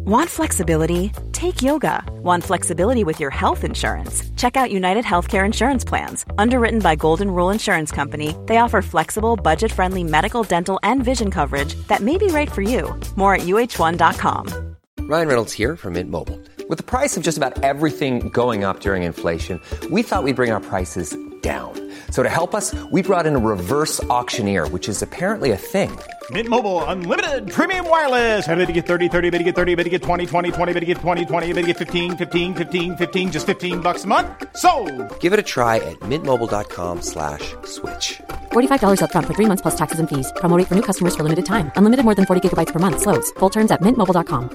Want flexibility? Take yoga. Want flexibility with your health insurance? Check out United Healthcare Insurance Plans. Underwritten by Golden Rule Insurance Company, they offer flexible, budget-friendly medical, dental, and vision coverage that may be right for you. More at UH1.com. Ryan Reynolds here from Mint Mobile. With the price of just about everything going up during inflation, we thought we'd bring our prices down. So to help us, we brought in a reverse auctioneer, which is apparently a thing. Mint Mobile Unlimited Premium Wireless. How to get 30, 30, bit to get 30, bit to get 20, 20, 20, bit to get 20, 20, bit to get 15, 15, 15, 15, just $15 a month? Sold! Give it a try at mintmobile.com/switch. $45 up front for 3 months plus taxes and fees. Promo rate for new customers for limited time. Unlimited more than 40 gigabytes per month. Slows full terms at mintmobile.com.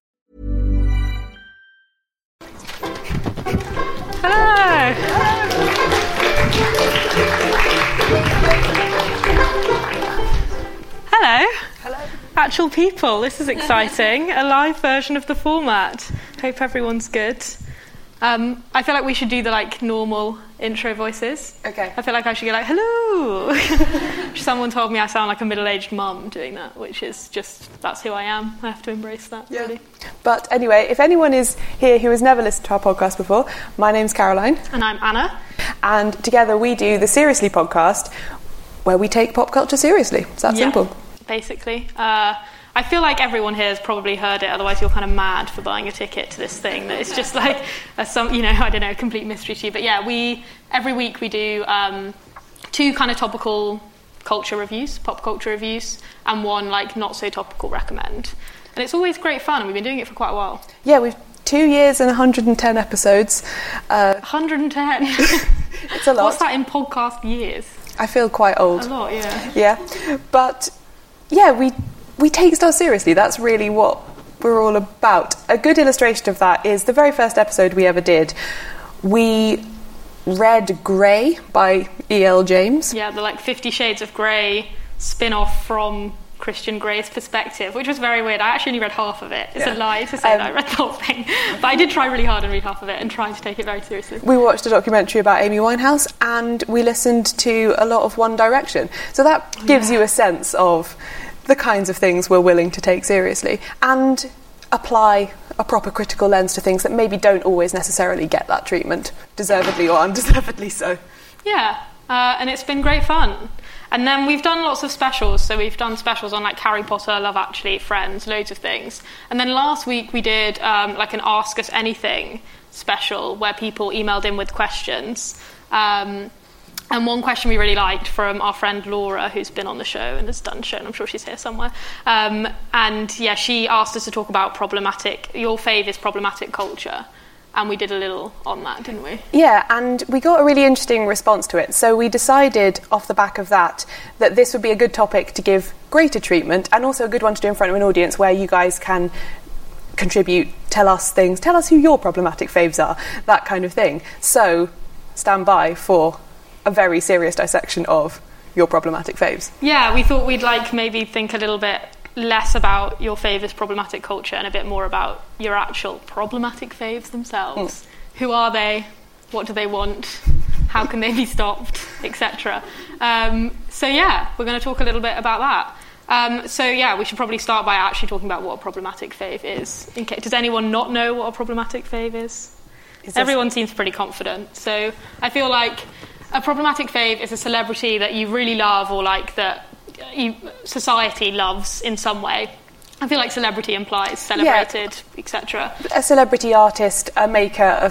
Hello! Hello. Hello. Actual people. This is exciting. A live version of the format. Hope everyone's good. I feel like we should do the normal intro voices. Okay. I feel like I should go hello. Someone told me I sound like a middle-aged mum doing that, which is just, that's who I am. I have to embrace that, really. But anyway, if anyone is here who has never listened to our podcast before, my name's Caroline. And I'm Anna. And together we do the Seriously podcast, where we take pop culture seriously. It's that simple. Basically. I feel like everyone here has probably heard it, otherwise you're kind of mad for buying a ticket to this thing. That it's just I don't know, a complete mystery to you. But yeah, every week we do 2 kind of topical culture reviews, pop culture reviews, and 1 not so topical recommend. And it's always great fun, and we've been doing it for quite a while. Yeah, we've 2 years and 110 episodes. 110? It's a lot. What's that in podcast years? I feel quite old. A lot, yeah. Yeah, but yeah, we take stuff seriously. That's really what we're all about. A good illustration of that is the very first episode we ever did. We read Grey by E.L. James. Yeah, the 50 Shades of Grey spin-off from Christian Grey's perspective, which was very weird. I actually only read half of it. It's a lie to say that I read the whole thing. But I did try really hard and read half of it and trying to take it very seriously. We watched a documentary about Amy Winehouse and we listened to a lot of One Direction. So that gives you a sense of the kinds of things we're willing to take seriously and apply a proper critical lens to things that maybe don't always necessarily get that treatment, deservedly or undeservedly so. Yeah, and it's been great fun. And then we've done lots of specials. So we've done specials on Harry Potter, Love Actually, Friends, loads of things. And then last week we did an Ask Us Anything special where people emailed in with questions. And one question we really liked from our friend Laura, who's been on the show and has done the show, and I'm sure she's here somewhere. She asked us to talk about your fave is problematic culture. And we did a little on that, didn't we? Yeah, and we got a really interesting response to it. So we decided off the back of that this would be a good topic to give greater treatment and also a good one to do in front of an audience where you guys can contribute, tell us things, tell us who your problematic faves are, that kind of thing. So stand by for a very serious dissection of your problematic faves. Yeah, we thought we'd maybe think a little bit less about your favourite problematic culture and a bit more about your actual problematic faves themselves. Who are they? What do they want? How can they be stopped? Etc. We're going to talk a little bit about that. We should probably start by actually talking about what a problematic fave is. Does anyone not know what a problematic fave is? Everyone seems pretty confident. So I feel like a problematic fave is a celebrity that you really love or that society loves in some way. I feel like celebrity implies celebrated, etc. A celebrity artist, a maker,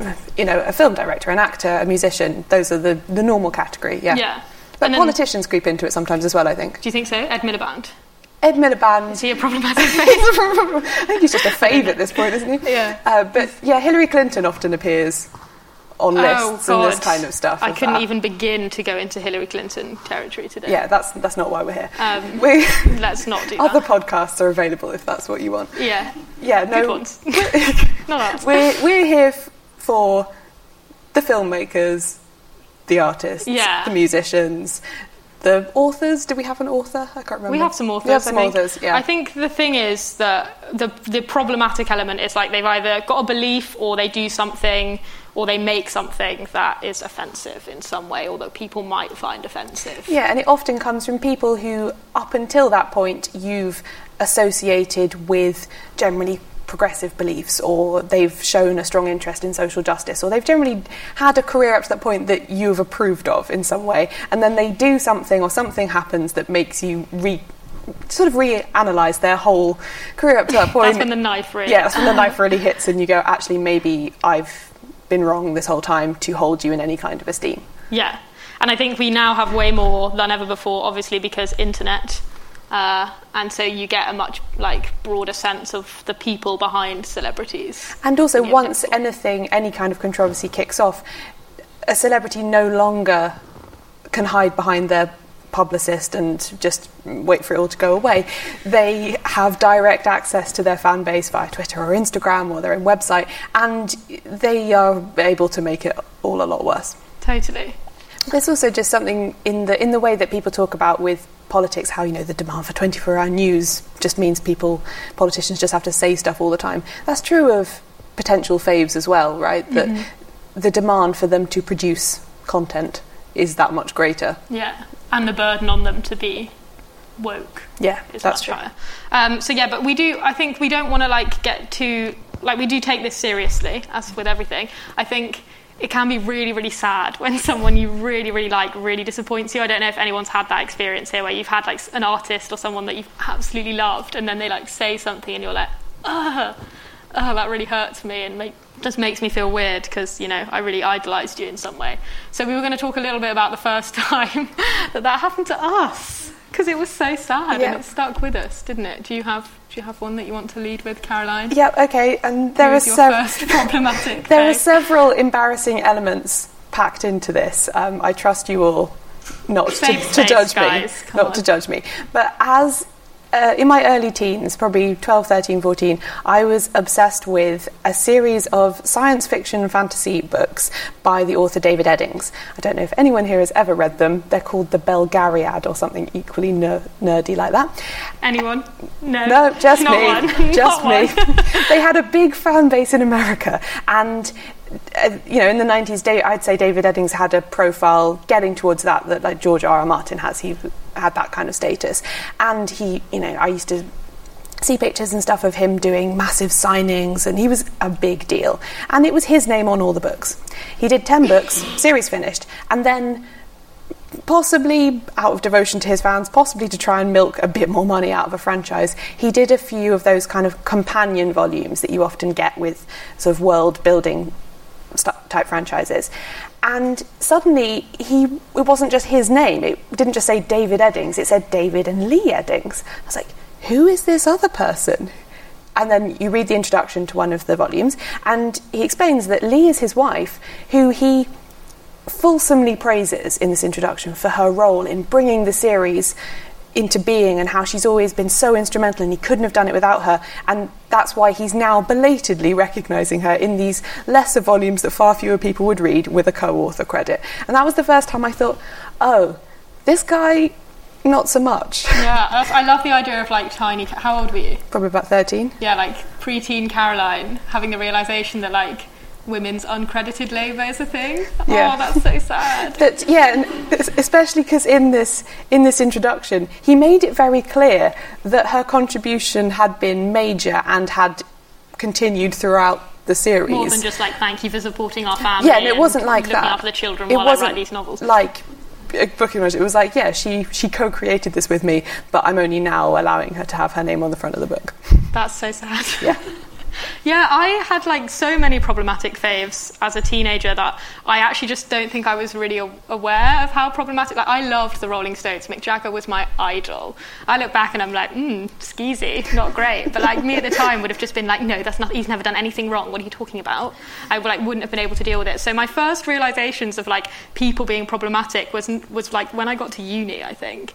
a film director, an actor, a musician, those are the normal category, yeah. But politicians creep into it sometimes as well, I think. Do you think so? Ed Miliband? Ed Miliband. Is he a problematic fave? I think he's just a fave at this point, isn't he? Yeah. Hillary Clinton often appears on lists and this kind of stuff. I couldn't even begin to go into Hillary Clinton territory today. Yeah, that's not why we're here. Let's not do that. Other podcasts are available if that's what you want. Yeah. Yeah, no. Good ones. Not us. We're here for the filmmakers, the artists, the musicians, the authors. Do we have an author? I can't remember. We have some authors. We have some authors, yeah. I think the thing is that the problematic element is they've either got a belief or they do something or they make something that is offensive in some way or that people might find offensive. Yeah, and it often comes from people who, up until that point, you've associated with generally progressive beliefs, or they've shown a strong interest in social justice, or they've generally had a career up to that point that you have approved of in some way, and then they do something or something happens that makes you reanalyse their whole career up to that point. That's when the knife really... Yeah, that's when the knife really hits and you go, actually, maybe I've been wrong this whole time to hold you in any kind of esteem. Yeah, and I think we now have way more than ever before, obviously, because internet... and so you get a much broader sense of the people behind celebrities. And also, once any kind of controversy kicks off, a celebrity no longer can hide behind their publicist and just wait for it all to go away. They have direct access to their fan base via Twitter or Instagram or their own website, and they are able to make it all a lot worse. Totally. There's also just something in the way that people talk about with politics, how, the demand for 24-hour news just means politicians just have to say stuff all the time. That's true of potential faves as well, right? That the demand for them to produce content is that much greater. Yeah, and the burden on them to be woke. Yeah, is that's much true. Higher. But I think we don't want to get too, we do take this seriously, as with everything. I think it can be really, really sad when someone you really, really like really disappoints you. I don't know if anyone's had that experience here where you've had an artist or someone that you've absolutely loved and then they say something and you're like, that really hurts me and just makes me feel weird because, I really idolised you in some way. So we were going to talk a little bit about the first time that happened to us, because it was so sad and it stuck with us, didn't it? Do you have one that you want to lead with, Caroline? Yeah, okay. And there is your first problematic. There are several embarrassing elements packed into this. I trust you all not to judge me. To judge me. But as in my early teens, probably 12, 13, 14, I was obsessed with a series of science fiction fantasy books by the author David Eddings. I don't know if anyone here has ever read them. They're called the Belgariad or something equally nerdy like that. Anyone? No, just Not me. One. Just Not me. One. They had a big fan base in America, and in the 90s, I'd say David Eddings had a profile getting towards that George R.R. Martin has. He had that kind of status, and he, I used to see pictures and stuff of him doing massive signings, and he was a big deal, and it was his name on all the books. He did 10 books, series finished, and then possibly out of devotion to his fans, possibly to try and milk a bit more money out of a franchise, he did a few of those kind of companion volumes that you often get with sort of world building type franchises. And suddenly it wasn't just his name, it didn't just say David Eddings, it said David and Lee Eddings. I was like, who is this other person? And then you read the introduction to one of the volumes, and he explains that Lee is his wife, who he fulsomely praises in this introduction for her role in bringing the series into being and how she's always been so instrumental and he couldn't have done it without her, and that's why he's now belatedly recognising her in these lesser volumes that far fewer people would read with a co-author credit. And that was the first time I thought, oh, this guy, not so much. Yeah, I love the idea of tiny... How old were you? Probably about 13. Yeah, preteen Caroline having the realisation that women's uncredited labour is a thing. Yeah. Oh, that's so sad. But and especially because in this introduction, he made it very clear that her contribution had been major and had continued throughout the series. More than just thank you for supporting our family. Yeah, and it wasn't like looking that. After the children while I write these novels. Booking it was she co-created this with me, but I'm only now allowing her to have her name on the front of the book. That's so sad. Yeah. Yeah, I had so many problematic faves as a teenager that I actually just don't think I was really aware of how problematic. I loved the Rolling Stones. Mick Jagger was my idol. I look back and I'm like, skeezy, not great. But me at the time would have just been no, that's not. He's never done anything wrong. What are you talking about? I wouldn't have been able to deal with it. So my first realizations of people being problematic was when I got to uni, I think.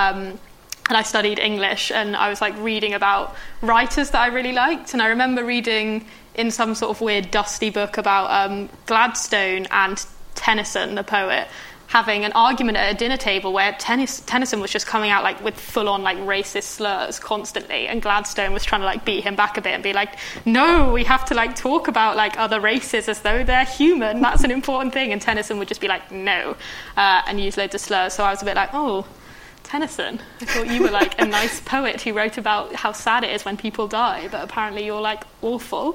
And I studied English, and I was reading about writers that I really liked. And I remember reading in some sort of weird dusty book about Gladstone and Tennyson, the poet, having an argument at a dinner table where Tennyson was just coming out with full-on racist slurs constantly, and Gladstone was trying to beat him back a bit and be no, we have to talk about other races as though they're human. That's an important thing. And Tennyson would just be no, and use loads of slurs. So I was a bit oh, Tennyson. I thought you were like a nice poet who wrote about how sad it is when people die, but apparently you're like awful.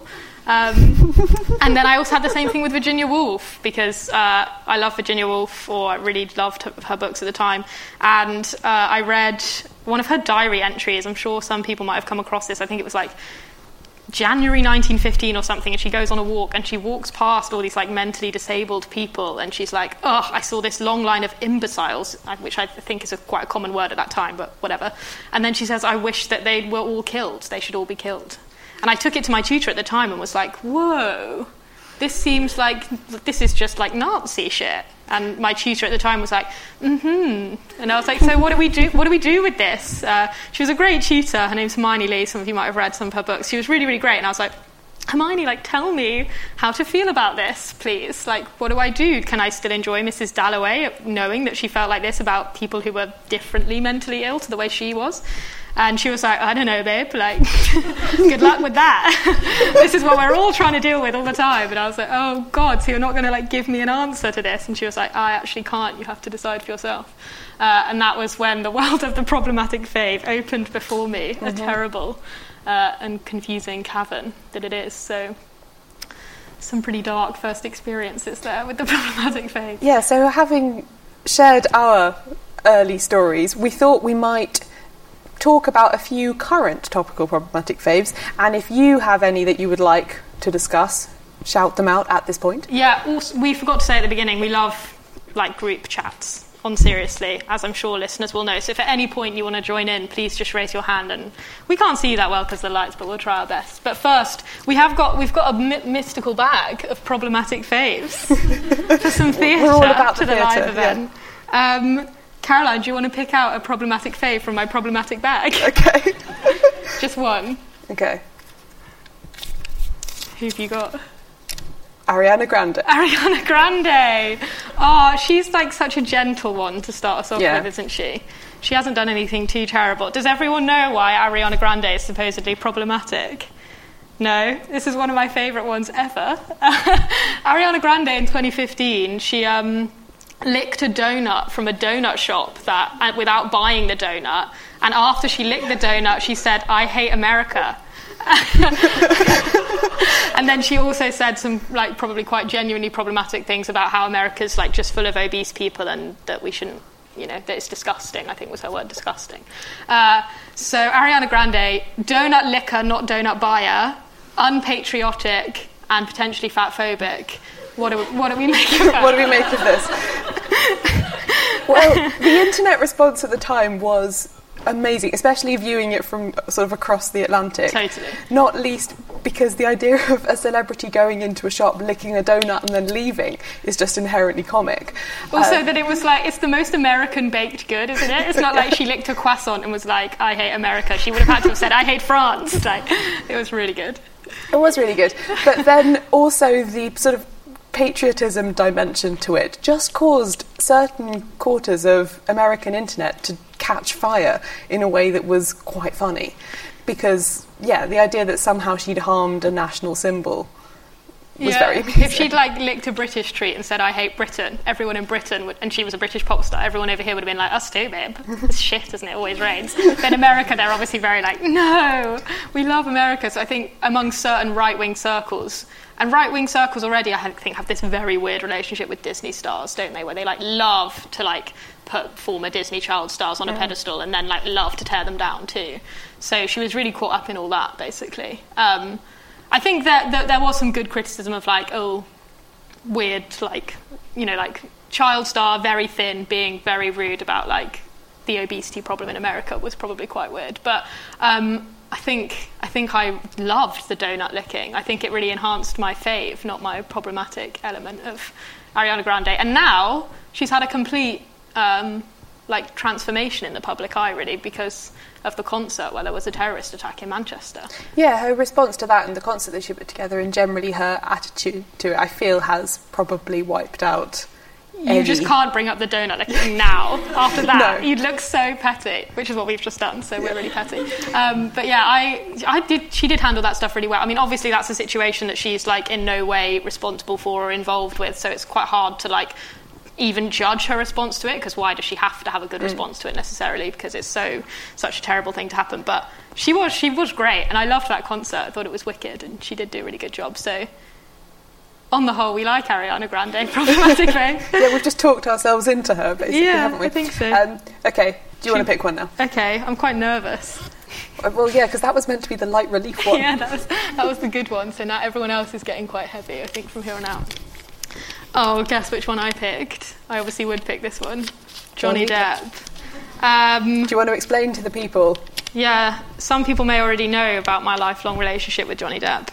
And then I also had the same thing with Virginia Woolf, because I love Virginia Woolf, or I really loved her books at the time. And I read one of her diary entries. I'm sure some people might have come across this. I think it was like January 1915 or something, and she goes on a walk and she walks past all these like mentally disabled people, and she's like, oh, I saw this long line of imbeciles, which I think is quite a common word at that time, but whatever. And then she says, I wish that they were all killed. They should all be killed. And I took it to my tutor at the time and was like, whoa, this seems like, this is just like Nazi shit. And my tutor at the time was like, mm-hmm. And I was like, so what do we do with this? She was a great tutor. Her name's Hermione Lee. Some of you might have read some of her books. She was really, really great. And I was like, Hermione, like, tell me how to feel about this, please. Like, what do I do? Can I still enjoy Mrs. Dalloway, knowing that she felt like this about people who were differently mentally ill to the way she was? And she was like, I don't know, babe, like, good luck with that. This is what we're all trying to deal with all the time. And I was like, oh, God, so you're not going to, like, give me an answer to this? And she was like, I actually can't. You have to decide for yourself. And that was when the world of the problematic fave opened before me, a terrible and confusing cavern that it is. So some pretty dark first experiences there with the problematic fave. Yeah, so having shared our early stories, we thought we might talk about a few current topical problematic faves, and if you have any that you would like to discuss, shout them out at this point. Yeah, also, we forgot to say at the beginning, we love like group chats on Seriously, as I'm sure listeners will know. So if at any point you want to join in, please just raise your hand. And we can't see you that well because of the lights, but we'll try our best. But first, we've got a mystical bag of problematic faves for some theatre to the live event. Yeah. Caroline, do you want to pick out a problematic fave from my problematic bag? Okay. Just one. Okay. Who've you got? Ariana Grande. Ariana Grande! Oh, she's like such a gentle one to start us off with, isn't she? She hasn't done anything too terrible. Does everyone know why Ariana Grande is supposedly problematic? No? This is one of my favourite ones ever. Ariana Grande in 2015, she licked a donut from a donut shop without buying the donut, and after she licked the donut she said, I hate America. And then she also said some like probably quite genuinely problematic things about how America's like just full of obese people and that we shouldn't, that it's disgusting, I think was her word, disgusting. So Ariana Grande, donut licker, not donut buyer, unpatriotic and potentially fat-phobic. What do we make of that? What do we make of this? Well, the internet response at the time was amazing, especially viewing it from sort of across the Atlantic. Totally. Not least because the idea of a celebrity going into a shop, licking a donut and then leaving is just inherently comic. Also that it was like, it's the most American baked good, isn't it? It's not like she licked a croissant and was like, I hate America. She would have had to have said, I hate France. Like, it was really good. It was really good. But then also the sort of patriotism dimension to it just caused certain quarters of American internet to catch fire in a way that was quite funny, because the idea that somehow she'd harmed a national symbol was very amusing. If she'd like licked a British treat and said I hate Britain, everyone in Britain would, and she was a British pop star, everyone over here would have been like, us too, babe, it's shit, isn't it, always rains. Then America, they're obviously very like, no, we love America. So I think among certain right-wing circles, and right-wing circles already, I think, have this very weird relationship with Disney stars, don't they? Where they, like, love to, like, put former Disney child stars on a pedestal and then, like, love to tear them down, too. So she was really caught up in all that, basically. I think that there was some good criticism of, like, weird, like, like, child star, very thin, being very rude about, like, the obesity problem in America was probably quite weird. But I think I loved the donut licking. I think it really enhanced my fave, not my problematic element of Ariana Grande. And now she's had a complete transformation in the public eye, really, because of the concert where there was a terrorist attack in Manchester. Yeah, her response to that and the concert that she put together, and generally her attitude to it, I feel has probably wiped out. You just can't bring up the donut licking now. After that, You'd look so petty, which is what we've just done, so we're really petty. But yeah, she did handle that stuff really well. I mean, obviously that's a situation that she's, like, in no way responsible for or involved with, so it's quite hard to, like, even judge her response to it, because why does she have to have a good response to it necessarily, because it's such a terrible thing to happen. But she was great, and I loved that concert. I thought it was wicked, and she did do a really good job. So on the whole, we like Ariana Grande problematically. Yeah, we've just talked ourselves into her, basically, haven't we? I think so. Okay, do you want to pick one now? Okay, I'm quite nervous. Well, yeah, because that was meant to be the light relief one. Yeah, that was the good one. So now everyone else is getting quite heavy, I think, from here on out. Oh, guess which one I picked? I obviously would pick this one. Johnny Depp. Do you want to explain to the people? Yeah, some people may already know about my lifelong relationship with Johnny Depp.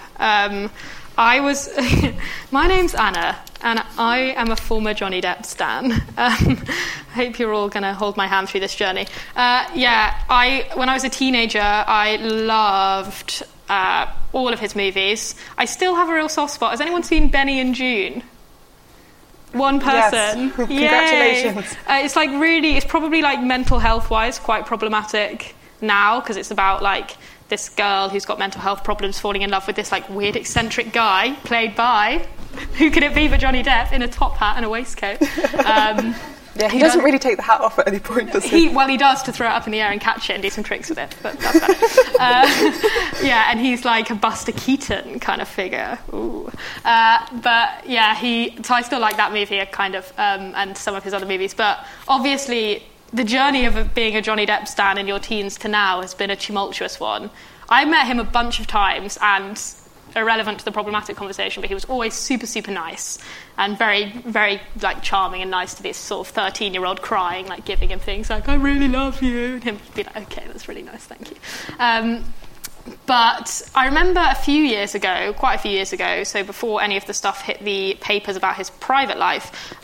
My name's Anna, and I am a former Johnny Depp stan. I hope you're all going to hold my hand through this journey. When I was a teenager, I loved all of his movies. I still have a real soft spot. Has anyone seen Benny and June? One person. Yes. Congratulations. It's probably like mental health wise quite problematic now, because it's about like this girl who's got mental health problems falling in love with this like weird eccentric guy played by, who could it be but Johnny Depp, in a top hat and a waistcoat. Yeah, he doesn't really take the hat off at any point, does he? Well, he does, to throw it up in the air and catch it and do some tricks with it, but that's about it. And he's like a Buster Keaton kind of figure. Ooh. So I still like that movie, kind of, and some of his other movies. But obviously, the journey of being a Johnny Depp stan in your teens to now has been a tumultuous one. I met him a bunch of times, and irrelevant to the problematic conversation, but he was always super, super nice and very, very like charming and nice to this sort of 13-year-old crying, like giving him things like, I really love you, and him be like, okay, that's really nice, thank you. But I remember quite a few years ago, so before any of the stuff hit the papers about his private life,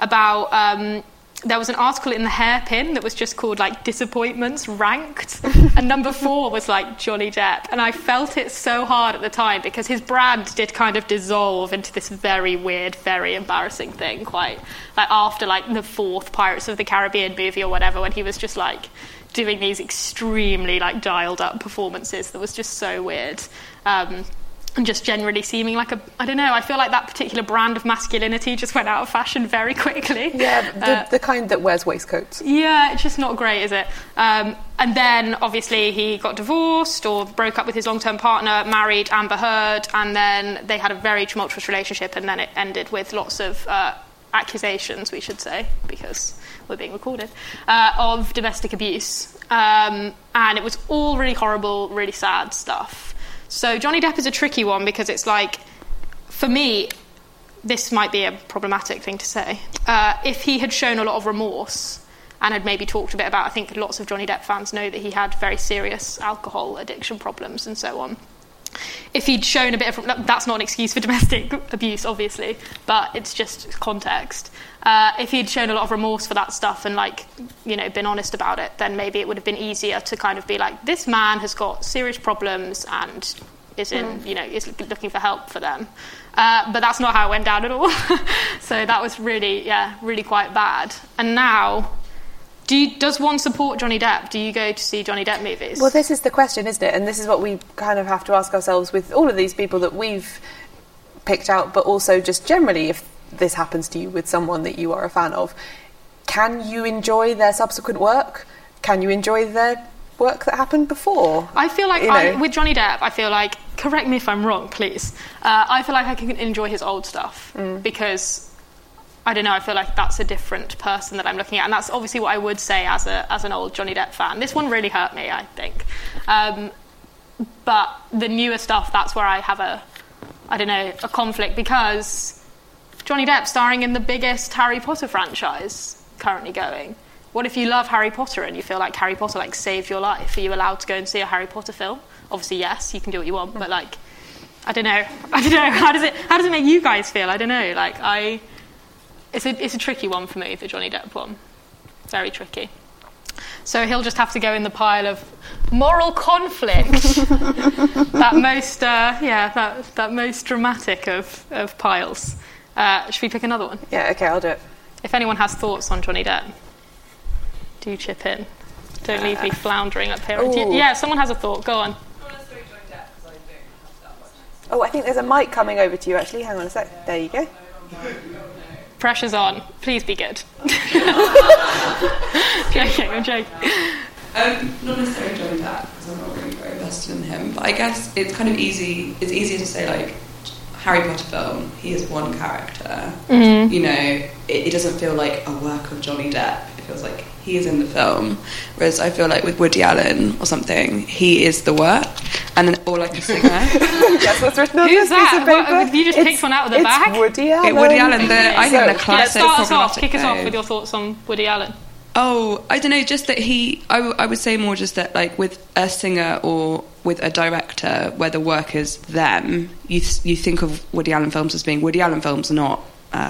there was an article in the Hairpin that was just called like disappointments ranked, and number 4 was like Johnny Depp, and I felt it so hard at the time because his brand did kind of dissolve into this very weird, very embarrassing thing, quite like after like the 4th Pirates of the Caribbean movie or whatever, when he was just like doing these extremely like dialed up performances that was just so weird. And just generally seeming like I don't know, I feel like that particular brand of masculinity just went out of fashion very quickly. Yeah, the kind that wears waistcoats. Yeah, it's just not great, is it? And then, obviously, he got divorced or broke up with his long-term partner, married Amber Heard, and then they had a very tumultuous relationship, and then it ended with lots of accusations, we should say, because we're being recorded, of domestic abuse. And it was all really horrible, really sad stuff. So Johnny Depp is a tricky one because it's like, for me, this might be a problematic thing to say. If he had shown a lot of remorse and had maybe talked a bit about, I think lots of Johnny Depp fans know that he had very serious alcohol addiction problems and so on. If he'd shown a bit of, that's not an excuse for domestic abuse, obviously, but it's just context. If he'd shown a lot of remorse for that stuff and been honest about it, then maybe it would have been easier to kind of be like, this man has got serious problems and is is looking for help for them. But that's not how it went down at all. So that was really quite bad. And now, does one support Johnny Depp? Do you go to see Johnny Depp movies? Well, this is the question, isn't it? And this is what we kind of have to ask ourselves with all of these people that we've picked out, but also just generally, if this happens to you with someone that you are a fan of, can you enjoy their subsequent work? Can you enjoy their work that happened before? I feel like with Johnny Depp, I feel like, correct me if I'm wrong, please, I feel like I can enjoy his old stuff because, I don't know, I feel like that's a different person that I'm looking at, and that's obviously what I would say as an old Johnny Depp fan. This one really hurt me, I think. But the newer stuff, that's where I have a conflict, because Johnny Depp starring in the biggest Harry Potter franchise currently going. What if you love Harry Potter and you feel like Harry Potter saved your life? Are you allowed to go and see a Harry Potter film? Obviously, yes, you can do what you want, but I don't know. How does it make you guys feel? I don't know. It's a tricky one for me, the Johnny Depp one. Very tricky. So he'll just have to go in the pile of moral conflict. that most dramatic of piles. Should we pick another one? Yeah, okay, I'll do it. If anyone has thoughts on Johnny Depp, do chip in. Don't leave me floundering up here. Yeah, someone has a thought. Go on. Oh, I think there's a mic coming over to you, actually. Hang on a sec. There you go. Pressure's on. Please be good. I'm joking. Not necessarily Johnny Depp, because I'm not really very invested in him, but I guess it's kind of easy. It's easier to say, like, Harry Potter film, he is one character. Mm-hmm. You know, it doesn't feel like a work of Johnny Depp. It feels like he is in the film. Whereas I feel like with Woody Allen or something, he is the work, and then or like a singer. That's what's written on Who's this piece of paper. What, you just picked one out of the bag? Woody Allen. Woody Allen. I think the classic. Kick us off with your thoughts on Woody Allen. Oh, I don't know, just that I would say more just that, like, with a singer or with a director where the work is them, you think of Woody Allen films as being Woody Allen films, not,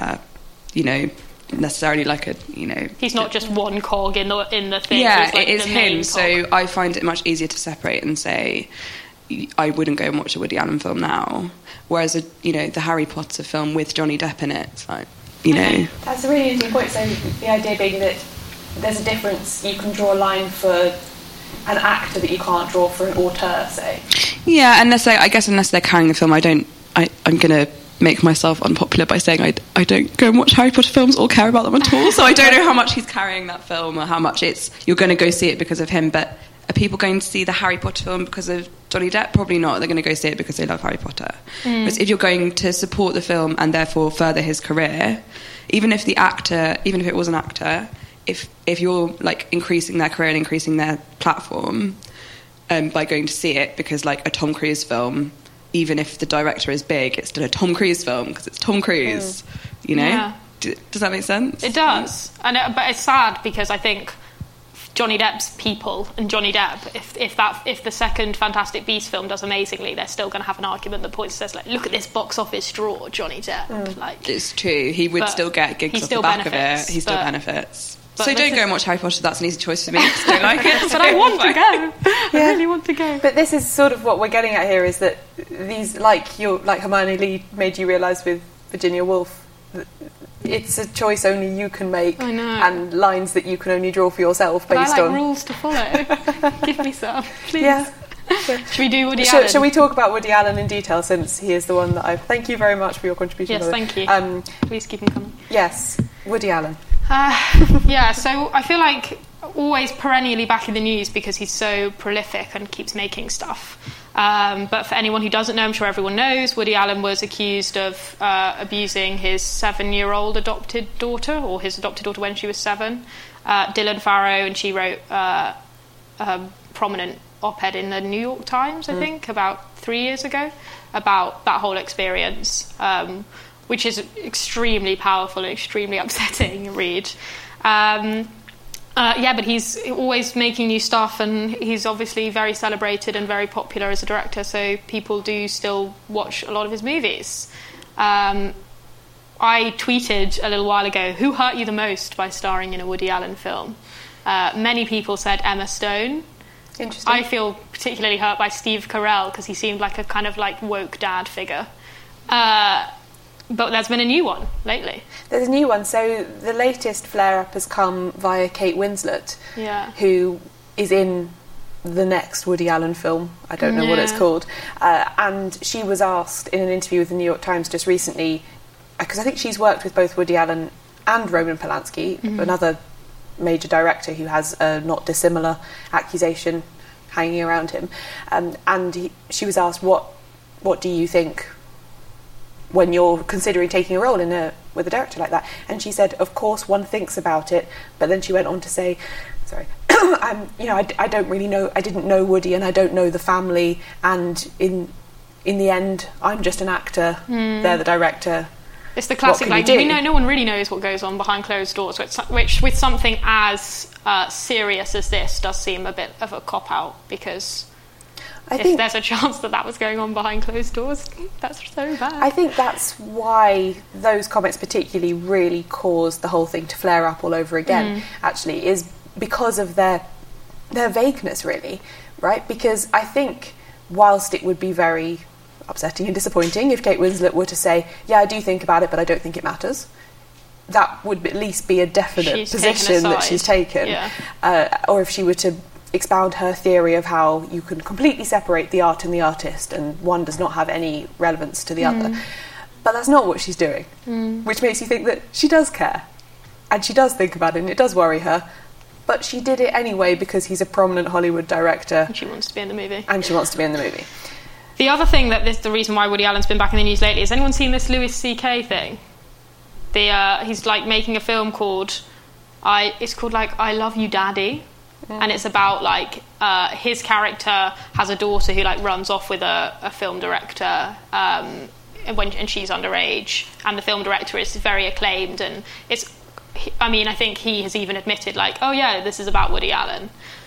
you know, necessarily like a, you know... He's not just one cog in the thing. Yeah, like it is him, so I find it much easier to separate and say, I wouldn't go and watch a Woody Allen film now. Whereas, the Harry Potter film with Johnny Depp in it, it's like, you know... That's a really interesting point, so the idea being that there's a difference, you can draw a line for an actor that you can't draw for an auteur, say. Yeah, unless they're carrying the film, I'm going to make myself unpopular by saying I don't go and watch Harry Potter films or care about them at all, so I don't know how much he's carrying that film or how much you're going to go see it because of him, but are people going to see the Harry Potter film because of Johnny Depp? Probably not. They're going to go see it because they love Harry Potter. But if you're going to support the film and therefore further his career, even if it was an actor... If you're like increasing their career and increasing their platform by going to see it, because like a Tom Cruise film, even if the director is big, it's still a Tom Cruise film because it's Tom Cruise. You know, yeah. Does that make sense? It does, but it's sad because I think Johnny Depp's people and Johnny Depp, if the second Fantastic Beasts film does amazingly, they're still going to have an argument that points says like, look at this box office draw, Johnny Depp. Like, it's true. He would still get gigs off the back of it. He still benefits. So don't go and watch Harry Potter. That's an easy choice for me. I don't like it. But I want to go. I really want to go. But this is sort of what we're getting at here, is that these, like Hermione Lee made you realise with Virginia Woolf, it's a choice only you can make, I know. And lines that you can only draw for yourself based on... rules to follow. Give me some, please. Yeah. Should we do Woody Allen? Shall we talk about Woody Allen in detail, since he is the one that I've... Thank you very much for your contribution. Yes, thank you. Please keep them coming. Yes, Woody Allen. So I feel like always perennially back in the news because he's so prolific and keeps making stuff. But for anyone who doesn't know, I'm sure everyone knows, Woody Allen was accused of abusing his 7-year-old adopted daughter, or his adopted daughter when she was 7, Dylan Farrow, and she wrote a prominent op-ed in the New York Times, I think, about 3 years ago, about that whole experience, which is extremely powerful and extremely upsetting read. But he's always making new stuff, and he's obviously very celebrated and very popular as a director, so people do still watch a lot of his movies. I tweeted a little while ago, who hurt you the most by starring in a Woody Allen film? Many people said Emma Stone. Interesting. I feel particularly hurt by Steve Carell because he seemed like a kind of like woke dad figure. But there's been a new one lately. There's a new one. So the latest flare-up has come via Kate Winslet, who is in the next Woody Allen film. I don't know what it's called. And she was asked in an interview with the New York Times just recently, because I think she's worked with both Woody Allen and Roman Polanski, another major director who has a not dissimilar accusation hanging around him. She was asked, what do you think when you're considering taking a role with a director like that? And she said, of course one thinks about it, but then she went on to say, sorry, I don't really know, I didn't know Woody and I don't know the family, and in the end I'm just an actor, they're the director. It's the classic, like, no one really knows what goes on behind closed doors, which with something as serious as this does seem a bit of a cop-out, because if there's a chance that was going on behind closed doors, that's so bad. I think that's why those comments particularly really caused the whole thing to flare up all over again, actually, is because of their vagueness, really, right? Because I think whilst it would be very upsetting and disappointing if Kate Winslet were to say, yeah, I do think about it, but I don't think it matters, that would at least be a definite position that she's taken. Yeah. Or if she were to expound her theory of how you can completely separate the art and the artist, and one does not have any relevance to the other. But that's not what she's doing, which makes you think that she does care. And she does think about it, and it does worry her. But she did it anyway because he's a prominent Hollywood director. And she wants to be in the movie. The other thing the reason why Woody Allen's been back in the news lately, has anyone seen this Louis C.K. thing? He's like making a film called I Love You Daddy. And it's about like his character has a daughter who like runs off with a film director and she's underage, and the film director is very acclaimed, and I think he has even admitted like, oh yeah, this is about Woody Allen,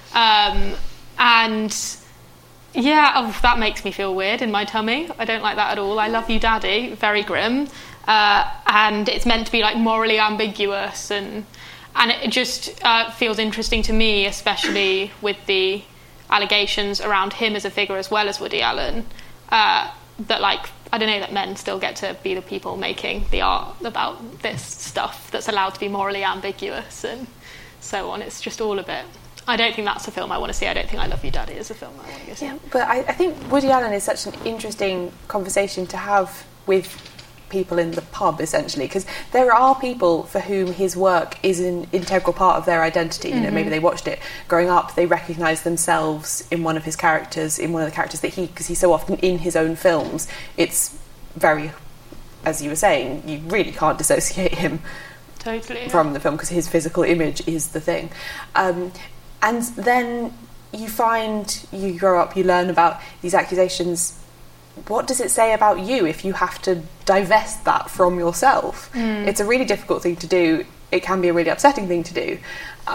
and yeah, that makes me feel weird in my tummy. I don't like that at all. I Love You Daddy, very grim, and it's meant to be like morally ambiguous, and it just feels interesting to me, especially with the allegations around him as a figure as well as Woody Allen, that like, I don't know, that men still get to be the people making the art about this stuff that's allowed to be morally ambiguous and so on. It's just all a bit... I don't think that's a film I want to see. I don't think I Love You Daddy is a film I want to go see. Yeah, but I think Woody Allen is such an interesting conversation to have with people in the pub, essentially, because there are people for whom his work is an integral part of their identity. You know, maybe they watched it growing up, they recognise themselves in one of his characters, in one of the characters that because he's so often in his own films, it's very, as you were saying, you really can't dissociate him from the film because his physical image is the thing. And then you grow up, you learn about these accusations. What does it say about you if you have to divest that from yourself? It's a really difficult thing to do. It can be a really upsetting thing to do.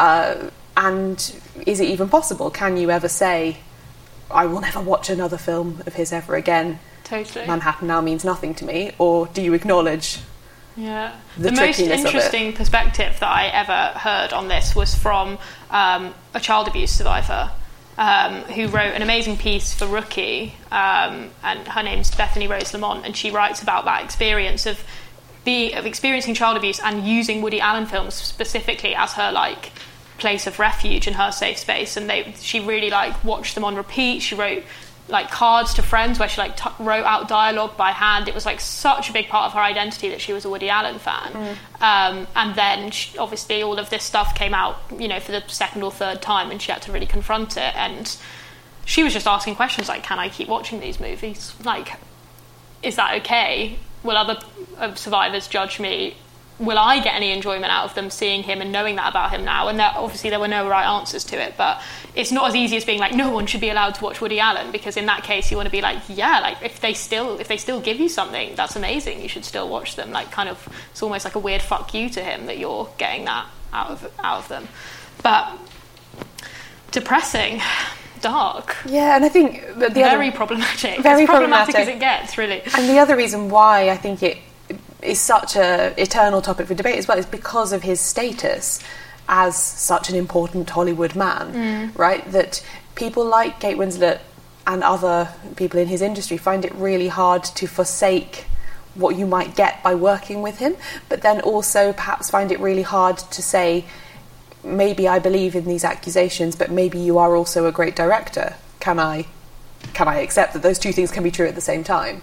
And is it even possible? Can you ever say, I will never watch another film of his ever again? Totally. Manhattan now means nothing to me. Or do you acknowledge the most trickiness interesting perspective that I ever heard on this was from a child abuse survivor, who wrote an amazing piece for Rookie, and her name's Bethany Rose Lamont, and she writes about that experience of experiencing child abuse and using Woody Allen films specifically as her like place of refuge and her safe space. And she really like watched them on repeat. She wrote like cards to friends where she like wrote out dialogue by hand. It was like such a big part of her identity that she was a Woody Allen fan. And then obviously all of this stuff came out, you know, for the second or third time, and she had to really confront it. And she was just asking questions like, can I keep watching these movies? Like, is that okay? Will other survivors judge me? Will I get any enjoyment out of them seeing him and knowing that about him now? And obviously there were no right answers to it, but it's not as easy as being like, no one should be allowed to watch Woody Allen, because in that case you want to be like, yeah, like if they still give you something, that's amazing, you should still watch them. Like, kind of, it's almost like a weird fuck you to him that you're getting that out of them. But depressing, dark. Yeah, and I think very problematic. Very as problematic problematic as it gets, really. And the other reason why I think it is such a eternal topic for debate as well is because of his status as such an important Hollywood man, right? That people like Kate Winslet and other people in his industry find it really hard to forsake what you might get by working with him, but then also perhaps find it really hard to say, maybe I believe in these accusations, but maybe you are also a great director. Can I accept that those two things can be true at the same time?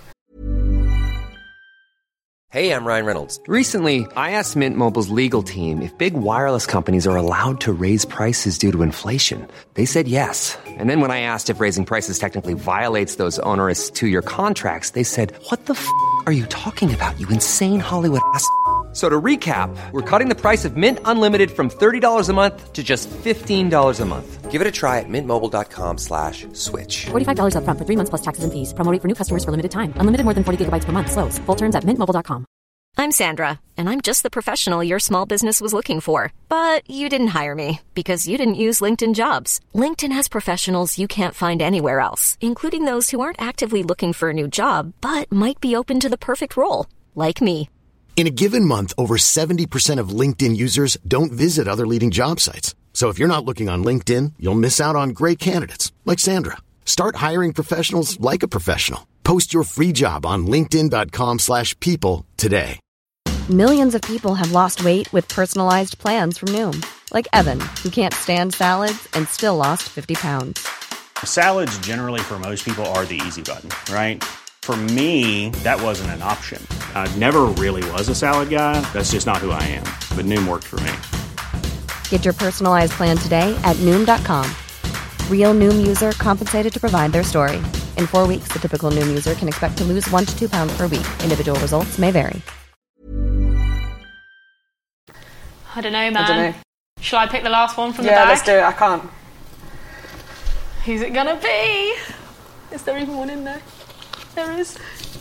Hey, I'm Ryan Reynolds. Recently, I asked Mint Mobile's legal team if big wireless companies are allowed to raise prices due to inflation. They said yes. And then when I asked if raising prices technically violates those onerous 2-year contracts, they said, what the f*** are you talking about, you insane Hollywood ass f- So to recap, we're cutting the price of Mint Unlimited from $30 a month to just $15 a month. Give it a try at mintmobile.com/switch. $45 up front for 3 months plus taxes and fees. Promo rate for new customers for limited time. Unlimited more than 40 gigabytes per month. Slows full terms at mintmobile.com. I'm Sandra, and I'm just the professional your small business was looking for. But you didn't hire me because you didn't use LinkedIn Jobs. LinkedIn has professionals you can't find anywhere else, including those who aren't actively looking for a new job, but might be open to the perfect role, like me. In a given month, over 70% of LinkedIn users don't visit other leading job sites. So if you're not looking on LinkedIn, you'll miss out on great candidates like Sandra. Start hiring professionals like a professional. Post your free job on linkedin.com/people today. Millions of people have lost weight with personalized plans from Noom. Like Evan, who can't stand salads and still lost 50 pounds. Salads generally for most people are the easy button, right? For me, that wasn't an option. I never really was a salad guy. That's just not who I am. But Noom worked for me. Get your personalized plan today at Noom.com. Real Noom user compensated to provide their story. In 4 weeks, the typical Noom user can expect to lose 1 to 2 pounds per week. Individual results may vary. I don't know, man. Shall I pick the last one from the bag? Yeah, let's do it. I can't. Who's it gonna be? Is there even one in there? There is.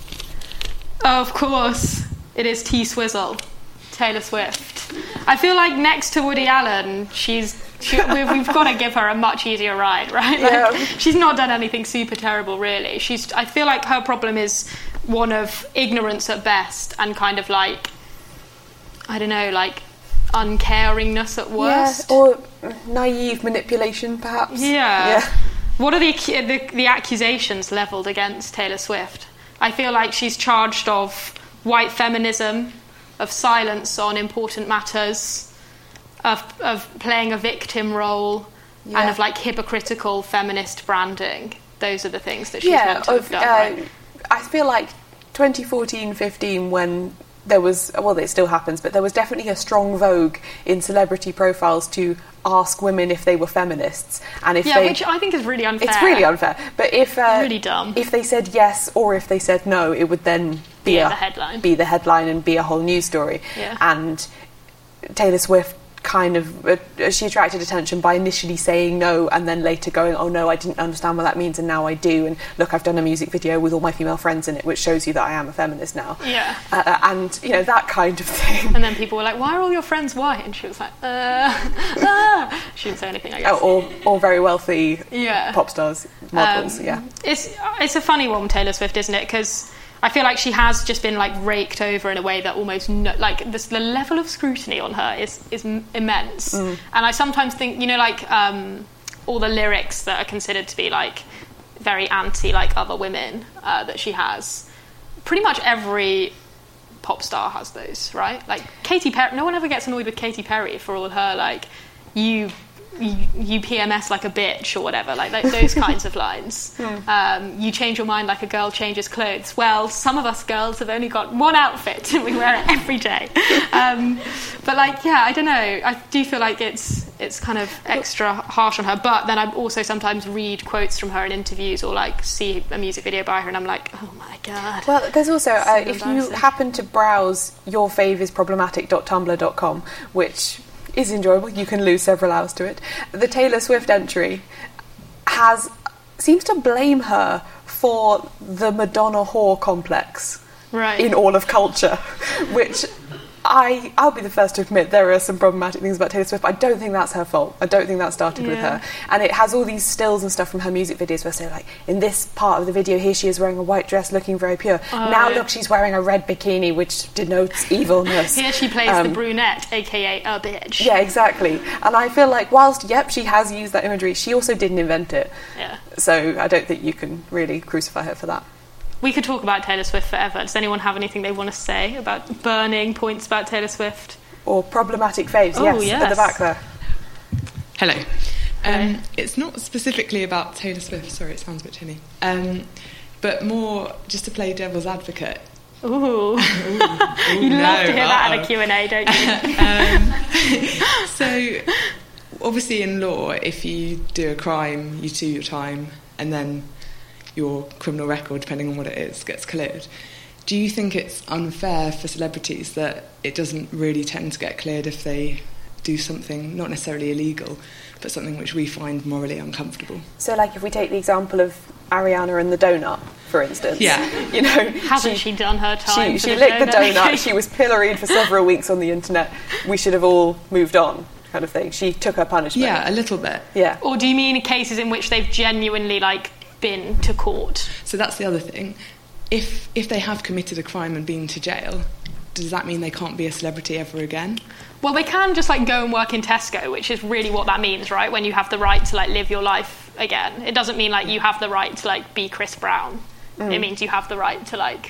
Oh, of course. It is T-Swizzle, Taylor Swift. I feel like next to Woody Allen, we've got to give her a much easier ride, right? Like, she's not done anything super terrible, really. I feel like her problem is one of ignorance at best and kind of like, I don't know, like uncaringness at worst. Yeah, or naive manipulation, perhaps. Yeah. What are the accusations levelled against Taylor Swift? I feel like she's charged of white feminism, of silence on important matters, of playing a victim role, and of like hypocritical feminist branding. Those are the things that she's meant to have done. Right? I feel like 2014-15 when there was, well, it still happens, but there was definitely a strong vogue in celebrity profiles to ask women if they were feminists, and if which I think is really unfair. It's really unfair. But if really dumb. If they said yes or if they said no, it would then be the headline. Be the headline and be a whole news story. Yeah. And Taylor Swift kind of she attracted attention by initially saying no and then later going, oh no, I didn't understand what that means and now I do, and look, I've done a music video with all my female friends in it, which shows you that I am a feminist now. And you know, that kind of thing. And then people were like, why are all your friends white? And she was like, she didn't say anything, I guess. Or very wealthy pop stars, models. It's a funny one, Taylor Swift, isn't it? Because I feel like she has just been like raked over in a way that almost the level of scrutiny on her is immense. And I sometimes think, you know, like all the lyrics that are considered to be like very anti like other women that she has. Pretty much every pop star has those, right? Like Katy Perry. No one ever gets annoyed with Katy Perry for all her like you PMS like a bitch or whatever, like those kinds of lines. You change your mind like a girl changes clothes. Well, some of us girls have only got one outfit and we wear it every day. But like, I don't know. I do feel like it's kind of extra harsh on her. But then I also sometimes read quotes from her in interviews or like see a music video by her and I'm like, oh my God. Well, there's also, if you happen to browse yourfaveisproblematic.tumblr.com, which is enjoyable, you can lose several hours to it. The Taylor Swift entry seems to blame her for the Madonna whore complex in all of culture, which I'll be the first to admit there are some problematic things about Taylor Swift, but I don't think that's her fault. I don't think that started with her. And it has all these stills and stuff from her music videos where say like, in this part of the video here she is wearing a white dress looking very pure. Look, she's wearing a red bikini which denotes evilness. Here she plays the brunette, aka a bitch. Yeah, exactly. And I feel like whilst, she has used that imagery, she also didn't invent it. Yeah. So I don't think you can really crucify her for that. We could talk about Taylor Swift forever. Does anyone have anything they want to say about burning points about Taylor Swift? Or problematic faves, yes, at the back there. Hello. It's not specifically about Taylor Swift, sorry, it sounds a bit tinny, but more just to play devil's advocate. Ooh. You'd love to hear that at a Q&A, don't you? So, obviously in law, if you do a crime, you do your time, and then your criminal record, depending on what it is, gets cleared. Do you think it's unfair for celebrities that it doesn't really tend to get cleared if they do something not necessarily illegal, but something which we find morally uncomfortable? So, like, if we take the example of Ariana and the donut, for instance. Yeah. You know, hasn't she done her time? She licked the donut. She was pilloried for several weeks on the internet. We should have all moved on, kind of thing. She took her punishment. Yeah, a little bit. Yeah. Or do you mean cases in which they've genuinely, like, been to court? So that's the other thing. If they have committed a crime and been to jail, does that mean they can't be a celebrity ever again? Well, they can just like go and work in Tesco, which is really what that means, right? When you have the right to like live your life again. It doesn't mean like you have the right to like be Chris Brown. It means you have the right to like,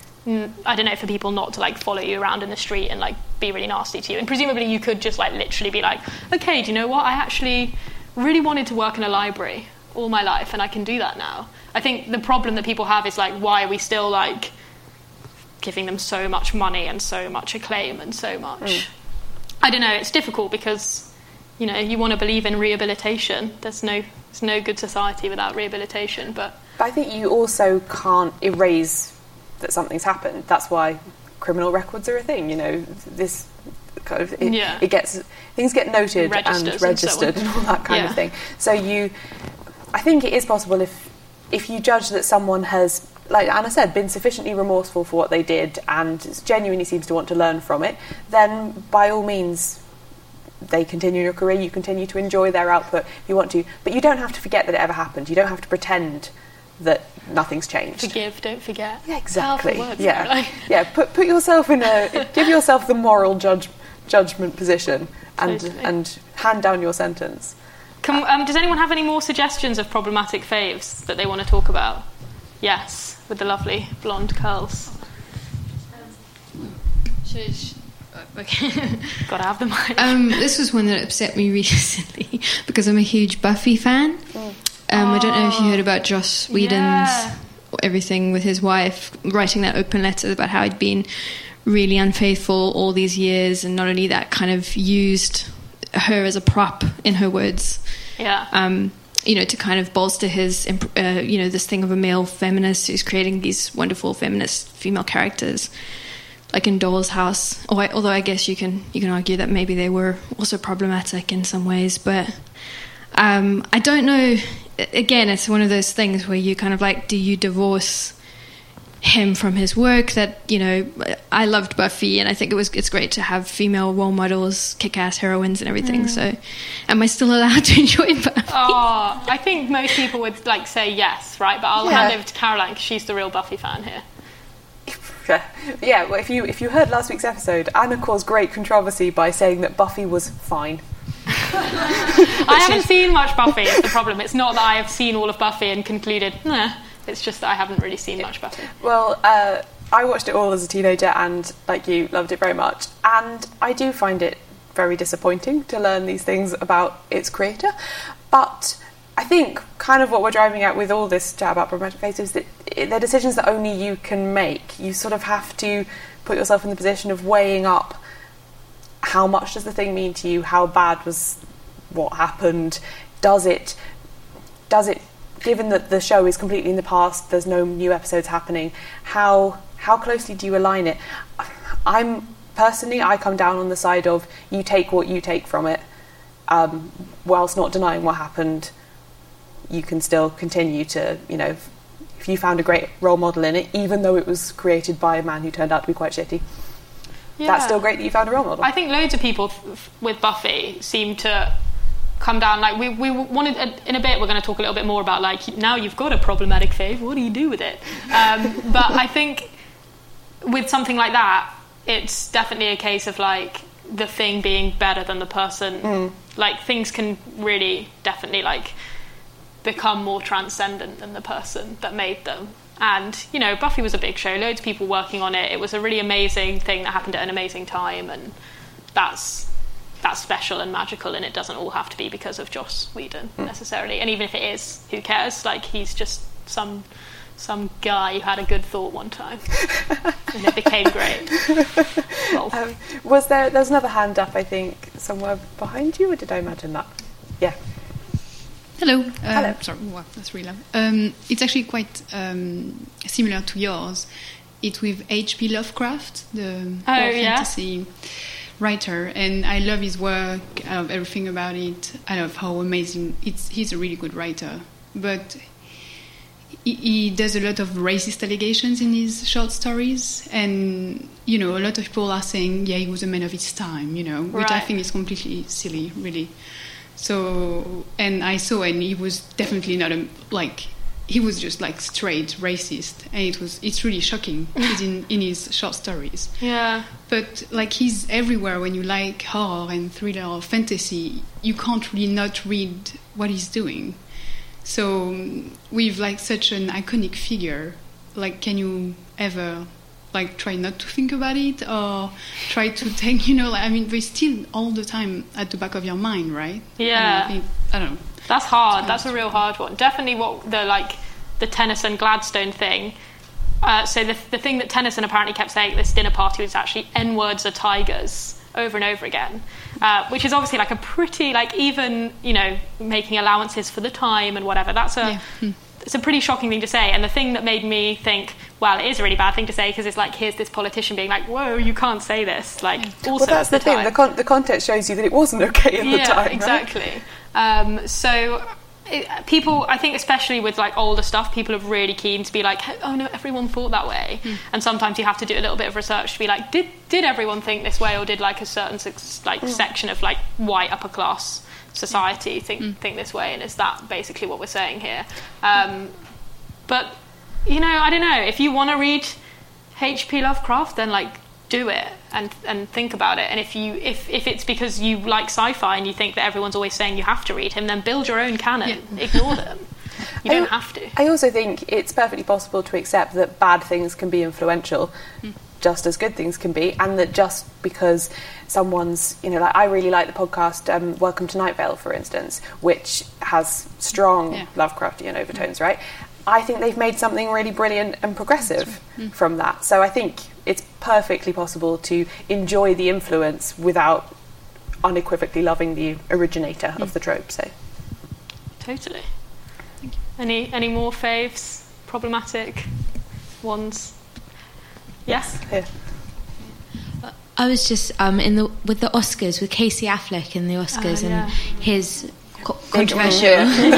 I don't know, for people not to like follow you around in the street and like be really nasty to you. And presumably you could just like literally be like, okay, do you know what? I actually really wanted to work in a library all my life and I can do that now. I think the problem that people have is like, why are we still like giving them so much money and so much acclaim and so much. I don't know, it's difficult because, you know, you want to believe in rehabilitation. There's no good society without rehabilitation, but I think you also can't erase that something's happened. That's why criminal records are a thing, you know. This kind of it gets, things get noted and registered and all that kind of thing. So I think it is possible if you judge that someone has, like Anna said, been sufficiently remorseful for what they did and genuinely seems to want to learn from it, then by all means they continue your career, you continue to enjoy their output if you want to, but you don't have to forget that it ever happened. You don't have to pretend that nothing's changed. Forgive, don't forget. Yeah, exactly. Words, yeah. Put yourself in give yourself the moral judgment position and hand down your sentence. Does anyone have any more suggestions of problematic faves that they want to talk about? Yes, with the lovely blonde curls. Okay. Gotta have the mic. This was one that upset me recently because I'm a huge Buffy fan. I don't know if you heard about Joss Whedon's everything with his wife, writing that open letter about how he'd been really unfaithful all these years, and not only that, kind of used her as a prop, in her words. Yeah. To kind of bolster his, this thing of a male feminist who's creating these wonderful feminist female characters, like in Doll's House. Although I guess you can argue that maybe they were also problematic in some ways, but I don't know. Again, it's one of those things where you kind of like, do you divorce him from his work? That, you know, I loved Buffy, and I think it's great to have female role models, kick-ass heroines and everything. So am I still allowed to enjoy Buffy? I think most people would say yes, right? But I'll hand over to Caroline because she's the real Buffy fan here. Yeah, well, if you heard last week's episode, Anna caused great controversy by saying that Buffy was fine. I haven't seen much Buffy, is the problem. It's not that I have seen all of Buffy and concluded, it's just that I haven't really seen much Buffy. Well, I watched it all as a teenager and, like you, loved it very much. And I do find it very disappointing to learn these things about its creator. But I think kind of what we're driving at with all this chat about problematic faves is that they're decisions that only you can make. You sort of have to put yourself in the position of weighing up how much does the thing mean to you, how bad was what happened, does it, given that the show is completely in the past, there's no new episodes happening, how closely do you align it? I come down on the side of you take what you take from it, whilst not denying what happened. You can still continue to, you know, if you found a great role model in it, even though it was created by a man who turned out to be quite shitty, that's still great that you found a role model. I think loads of people with Buffy seem to come down, like we wanted, in a bit we're going to talk a little bit more about, like, now you've got a problematic fave, what do you do with it? But I think with something like that, it's definitely a case of, like, the thing being better than the person. Like, things can really definitely, like, become more transcendent than the person that made them. And, you know, Buffy was a big show, loads of people working on it. It was a really amazing thing that happened at an amazing time, and that's special and magical, and it doesn't all have to be because of Joss Whedon necessarily. And even if it is, who cares? Like, he's just some guy who had a good thought one time and it became great. There's another hand up, I think, somewhere behind you, or did I imagine that? Yeah. Hello. Hello. Sorry, wow, that's really loud. It's actually quite similar to yours. It's with H.P. Lovecraft, the fantasy writer, and I love his work. I love everything about it. I love how amazing he's a really good writer, but he does a lot of racist allegations in his short stories, and, you know, a lot of people are saying, he was a man of his time, you know, which I think is completely silly, really. So, and he was definitely not he was just like straight racist, and it's really shocking in his short stories. Yeah. But, like, he's everywhere. When you like horror and thriller or fantasy, you can't really not read what he's doing. So with, like, such an iconic figure, like, can you ever, like, try not to think about it, or try to take, you know, like, I mean, they're still all the time at the back of your mind, right? Yeah. I don't know. That's hard. That's a real hard one. Definitely the Tennyson Gladstone thing. So the thing that Tennyson apparently kept saying at this dinner party was actually N-words are tigers over and over again, which is obviously like a pretty, like, even, you know, making allowances for the time and whatever, that's it's a pretty shocking thing to say. And the thing that made me think, well, it is a really bad thing to say, because it's like, here's this politician being like, whoa, you can't say this. Like, also, well, that's the thing. The context shows you that it wasn't okay at the time. Yeah, exactly. So people, I think, especially with like older stuff, people are really keen to be like, oh no, everyone thought that way. And sometimes you have to do a little bit of research to be like, did everyone think this way, or did like a certain section of like white upper class society think this way, and is that basically what we're saying here? But, you know, I don't know, if you want to read H.P. Lovecraft, then like do it and think about it. And if it's because you like sci-fi and you think that everyone's always saying you have to read him, then build your own canon. Ignore them. You don't have to. I also think it's perfectly possible to accept that bad things can be influential just as good things can be, and that just because someone's, you know, like, I really like the podcast Welcome to Night Vale, for instance, which has strong Lovecraftian overtones, right? I think they've made something really brilliant and progressive from that. So I think it's perfectly possible to enjoy the influence without unequivocally loving the originator of the trope, so. Totally. Thank you. Any more faves? Problematic ones? Yes. Here. I was just with the Oscars, with Casey Affleck in the Oscars and his controversial.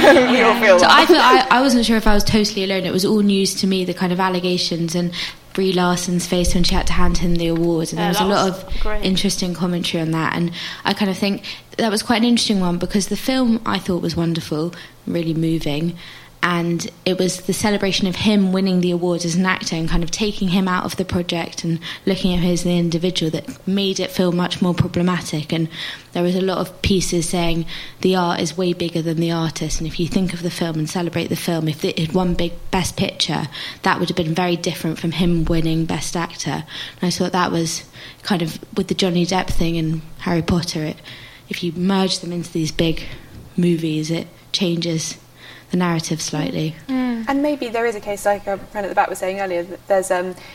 So I wasn't sure if I was totally alone. It was all news to me, the kind of allegations and Brie Larson's face when she had to hand him the award, and there was a lot of interesting commentary on that. And I kind of think that was quite an interesting one, because the film I thought was wonderful, really moving. And it was the celebration of him winning the award as an actor and kind of taking him out of the project and looking at him as the individual that made it feel much more problematic. And there was a lot of pieces saying the art is way bigger than the artist, and if you think of the film and celebrate the film, if it had won big Best Picture, that would have been very different from him winning Best Actor. And I thought that was kind of, with the Johnny Depp thing and Harry Potter, if you merge them into these big movies, it changes the narrative slightly. And maybe there is a case, like a friend at the back was saying earlier, that there's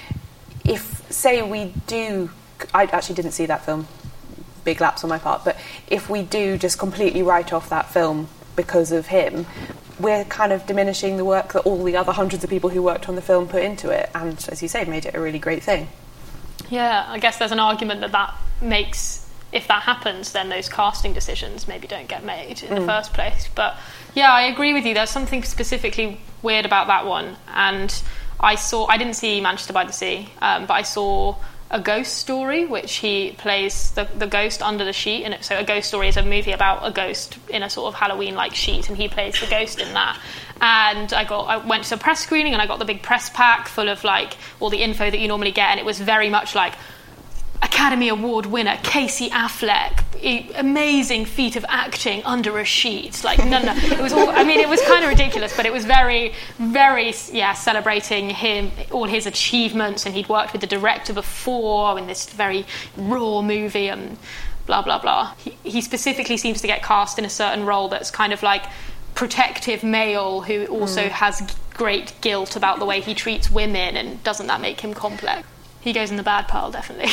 if, say, we do, I actually didn't see that film, big lapse on my part, but if we do just completely write off that film because of him, we're kind of diminishing the work that all the other hundreds of people who worked on the film put into it, and, as you say, made it a really great thing. Yeah, I guess there's an argument that makes, if that happens, then those casting decisions maybe don't get made in the first place. But yeah, I agree with you. There's something specifically weird about that one. And I didn't see Manchester by the Sea, but I saw A Ghost Story, which he plays the ghost under the sheet. And so A Ghost Story is a movie about a ghost in a sort of Halloween-like sheet, and he plays the ghost in that. And I went to a press screening, and I got the big press pack full of like all the info that you normally get, and it was very much like Academy Award winner Casey Affleck, amazing feat of acting under a sheet. Like, no. It was all, I mean, it was kind of ridiculous, but it was very, very, celebrating him, all his achievements, and he'd worked with the director before in this very raw movie and blah, blah, blah. He specifically seems to get cast in a certain role that's kind of like protective male who also has great guilt about the way he treats women, and doesn't that make him complex? He goes in the bad pile, definitely.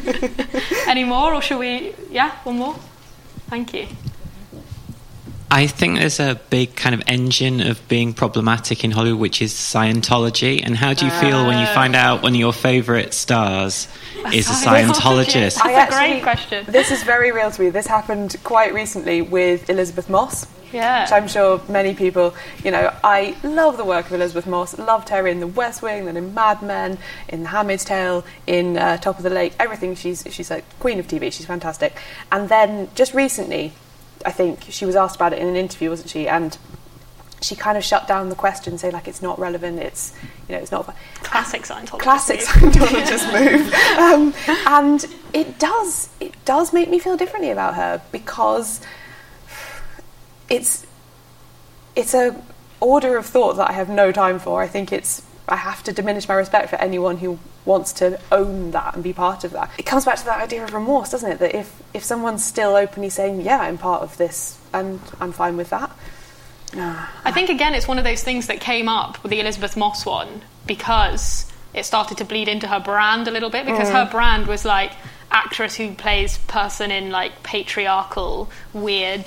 Any more, or shall we... Yeah, one more? Thank you. I think there's a big kind of engine of being problematic in Hollywood, which is Scientology. And how do you feel when you find out one of your favourite stars is a Scientologist? That's a great question. This is very real to me. This happened quite recently with Elizabeth Moss. Yeah. Which I'm sure many people, you know, I love the work of Elizabeth Moss, loved her in The West Wing, then in Mad Men, in The Handmaid's Tale, in Top of the Lake, everything. She's like queen of TV, she's fantastic. And then just recently, I think she was asked about it in an interview, wasn't she? And she kind of shut down the question, saying like it's not relevant, it's, you know, it's not... Classic Scientologist. Classic Scientologist move. And it does make me feel differently about her, because it's a order of thought that I have no time for. I think I have to diminish my respect for anyone who wants to own that and be part of that. It comes back to that idea of remorse, doesn't it? That if someone's still openly saying, yeah, I'm part of this and I'm fine with that. I think, again, it's one of those things that came up with the Elizabeth Moss one because it started to bleed into her brand a little bit, because her brand was like actress who plays person in like patriarchal, weird,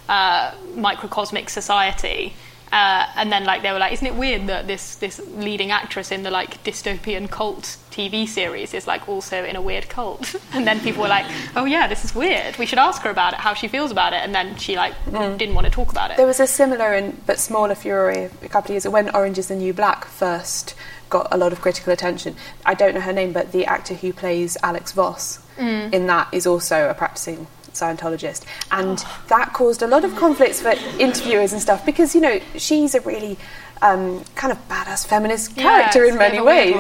microcosmic society. And then like they were like, isn't it weird that this leading actress in the like dystopian cult TV series is like also in a weird cult? And then people were like, oh yeah, this is weird, we should ask her about it, how she feels about it. And then she like didn't want to talk about it. There was a similar but smaller furore a couple of years ago when Orange is the New Black first got a lot of critical attention. I don't know her name, but the actor who plays Alex Voss in that is also a practicing Scientologist, and that caused a lot of conflicts for interviewers and stuff, because, you know, she's a really kind of badass feminist character in many ways,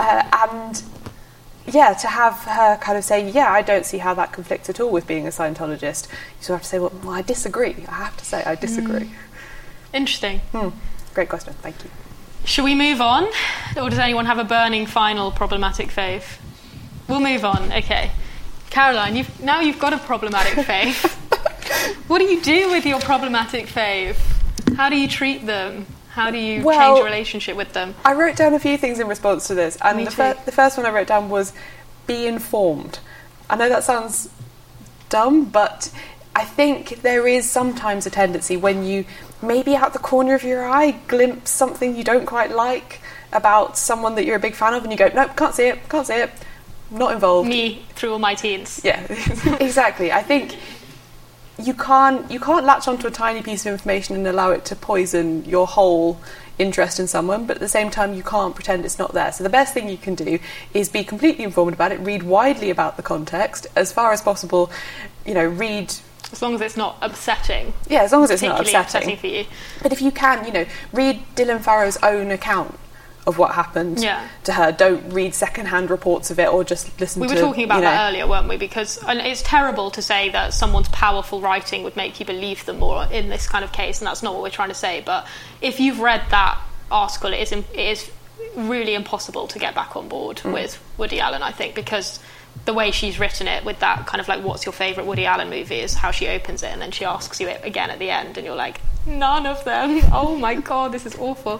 and yeah, to have her kind of say, yeah, I don't see how that conflicts at all with being a Scientologist, you sort of have to say, well, I disagree. I have to say I disagree. Interesting. Great question, thank you. Should we move on, or does anyone have a burning final problematic fave? We'll move on. Okay, Caroline, you've got a problematic fave. What do you do with your problematic fave? How do you treat them? How do you change your relationship with them? I wrote down a few things in response to this, and the first one I wrote down was be informed. I know that sounds dumb, but I think there is sometimes a tendency when you maybe out the corner of your eye glimpse something you don't quite like about someone that you're a big fan of, and you go, nope, can't see it. Not involved. Me through all my teens. Yeah, exactly. I think you can't latch onto a tiny piece of information and allow it to poison your whole interest in someone, but at the same time you can't pretend it's not there. So the best thing you can do is be completely informed about it, read widely about the context, as far as possible, you know, read... As long as it's not upsetting. Yeah, as long as it's not upsetting for you. But if you can, you know, read Dylan Farrow's own account of what happened to her. Don't read second-hand reports of it, or just listen to... We were talking about that earlier, weren't we? Because it's terrible to say that someone's powerful writing would make you believe them more in this kind of case, and that's not what we're trying to say. But if you've read that article, it is really impossible to get back on board with Woody Allen, I think, because the way she's written it with that kind of like, what's your favourite Woody Allen movie, is how she opens it, and then she asks you it again at the end, and you're like, none of them. Oh my god, this is awful.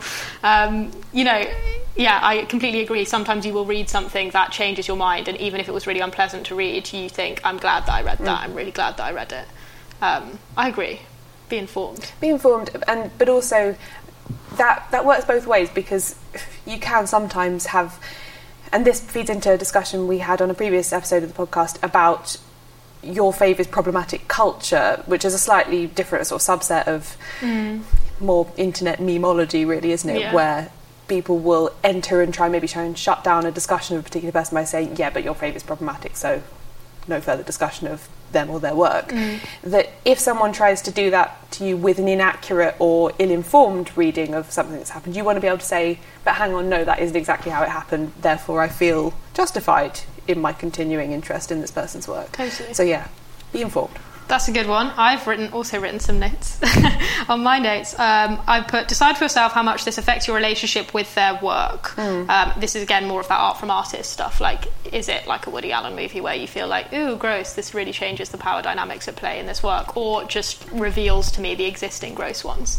You know, yeah, I completely agree. Sometimes you will read something that changes your mind, and even if it was really unpleasant to read, you think, I'm glad that I read that. I'm really glad that I read it. I agree. Be informed. Be informed, but also that works both ways, because you can sometimes have, and this feeds into a discussion we had on a previous episode of the podcast about your favourite problematic culture, which is a slightly different sort of subset of more internet memeology, really, isn't it? Yeah. Where people will enter and try and shut down a discussion of a particular person by saying, yeah, but your favourite's problematic, so no further discussion of them or their work. That if someone tries to do that to you with an inaccurate or ill-informed reading of something that's happened, you want to be able to say, but hang on, no, that isn't exactly how it happened, therefore I feel justified in my continuing interest in this person's work. Totally. So yeah, be informed. That's a good one. I've also written some notes. On my notes, I put, decide for yourself how much this affects your relationship with their work. This is, again, more of that art from artist stuff. Like, is it like a Woody Allen movie where you feel like, ooh, gross, this really changes the power dynamics at play in this work, or just reveals to me the existing gross ones,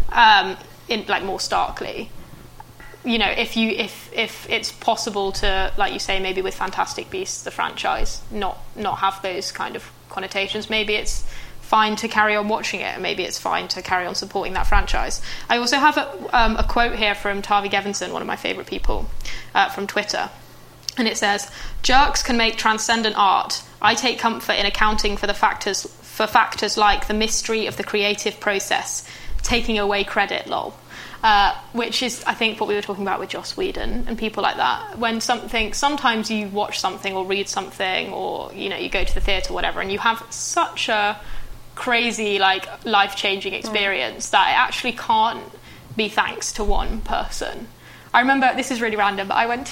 in like more starkly. You know, if it's possible to, like you say, maybe with Fantastic Beasts, the franchise, not have those kind of connotations, maybe it's fine to carry on watching it, and maybe it's fine to carry on supporting that franchise. I also have a quote here from Tavi Gevinson, one of my favourite people, from Twitter, and it says, "Jerks can make transcendent art. I take comfort in accounting for factors like the mystery of the creative process, taking away credit, lol." Which is, I think, what we were talking about with Joss Whedon and people like that. When sometimes you watch something or read something, or, you know, you go to the theatre or whatever, and you have such a crazy, like, life-changing experience that it actually can't be thanks to one person. I remember, this is really random, but I went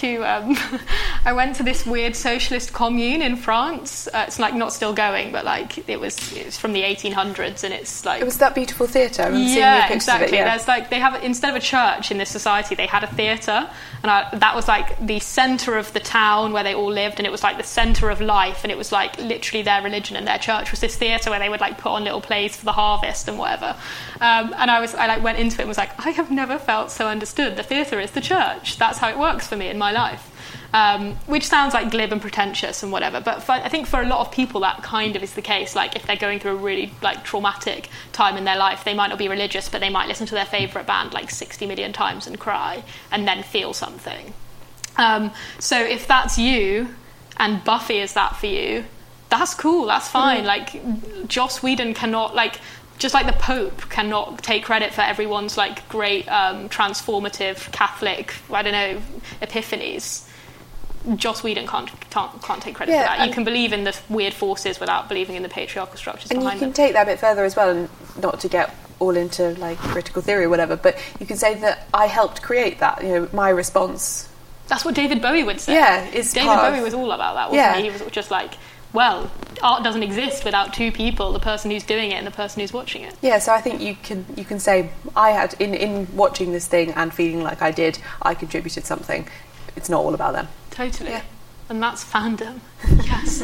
to this weird socialist commune in France. It's like not still going, but like it's from the 1800s, and it's like, it was that beautiful theatre. I remember seeing yeah, exactly. It, yeah. There's like, they have, instead of a church in this society, they had a theatre, and that was like the centre of the town where they all lived, and it was like the centre of life, and it was like literally their religion, and their church was this theatre where they would like put on little plays for the harvest and whatever. And I like went into it and was like, I have never felt so understood. The theatre is the church. That's how it works for me in my life. Which sounds like glib and pretentious and whatever, but I think for a lot of people that kind of is the case. Like if they're going through a really like traumatic time in their life, they might not be religious, but they might listen to their favourite band like 60 million times and cry and then feel something. So if that's you and Buffy is that for you, that's cool, that's fine. Like Joss Whedon cannot, like, just like the Pope cannot take credit for everyone's like great transformative Catholic, I don't know, epiphanies. Joss Whedon can't take credit for that. You can believe in the weird forces without believing in the patriarchal structures behind them. And you can take that a bit further as well, and not to get all into like critical theory or whatever, but you can say that I helped create that. You know, my response. That's what David Bowie would say. Yeah, David Bowie was all about that, wasn't he? He was just like, well, art doesn't exist without two people, the person who's doing it and the person who's watching it. Yeah, so I think you can say, I had, in watching this thing and feeling like I did, I contributed something. It's not all about them. Totally. Yeah. And that's fandom. Yes.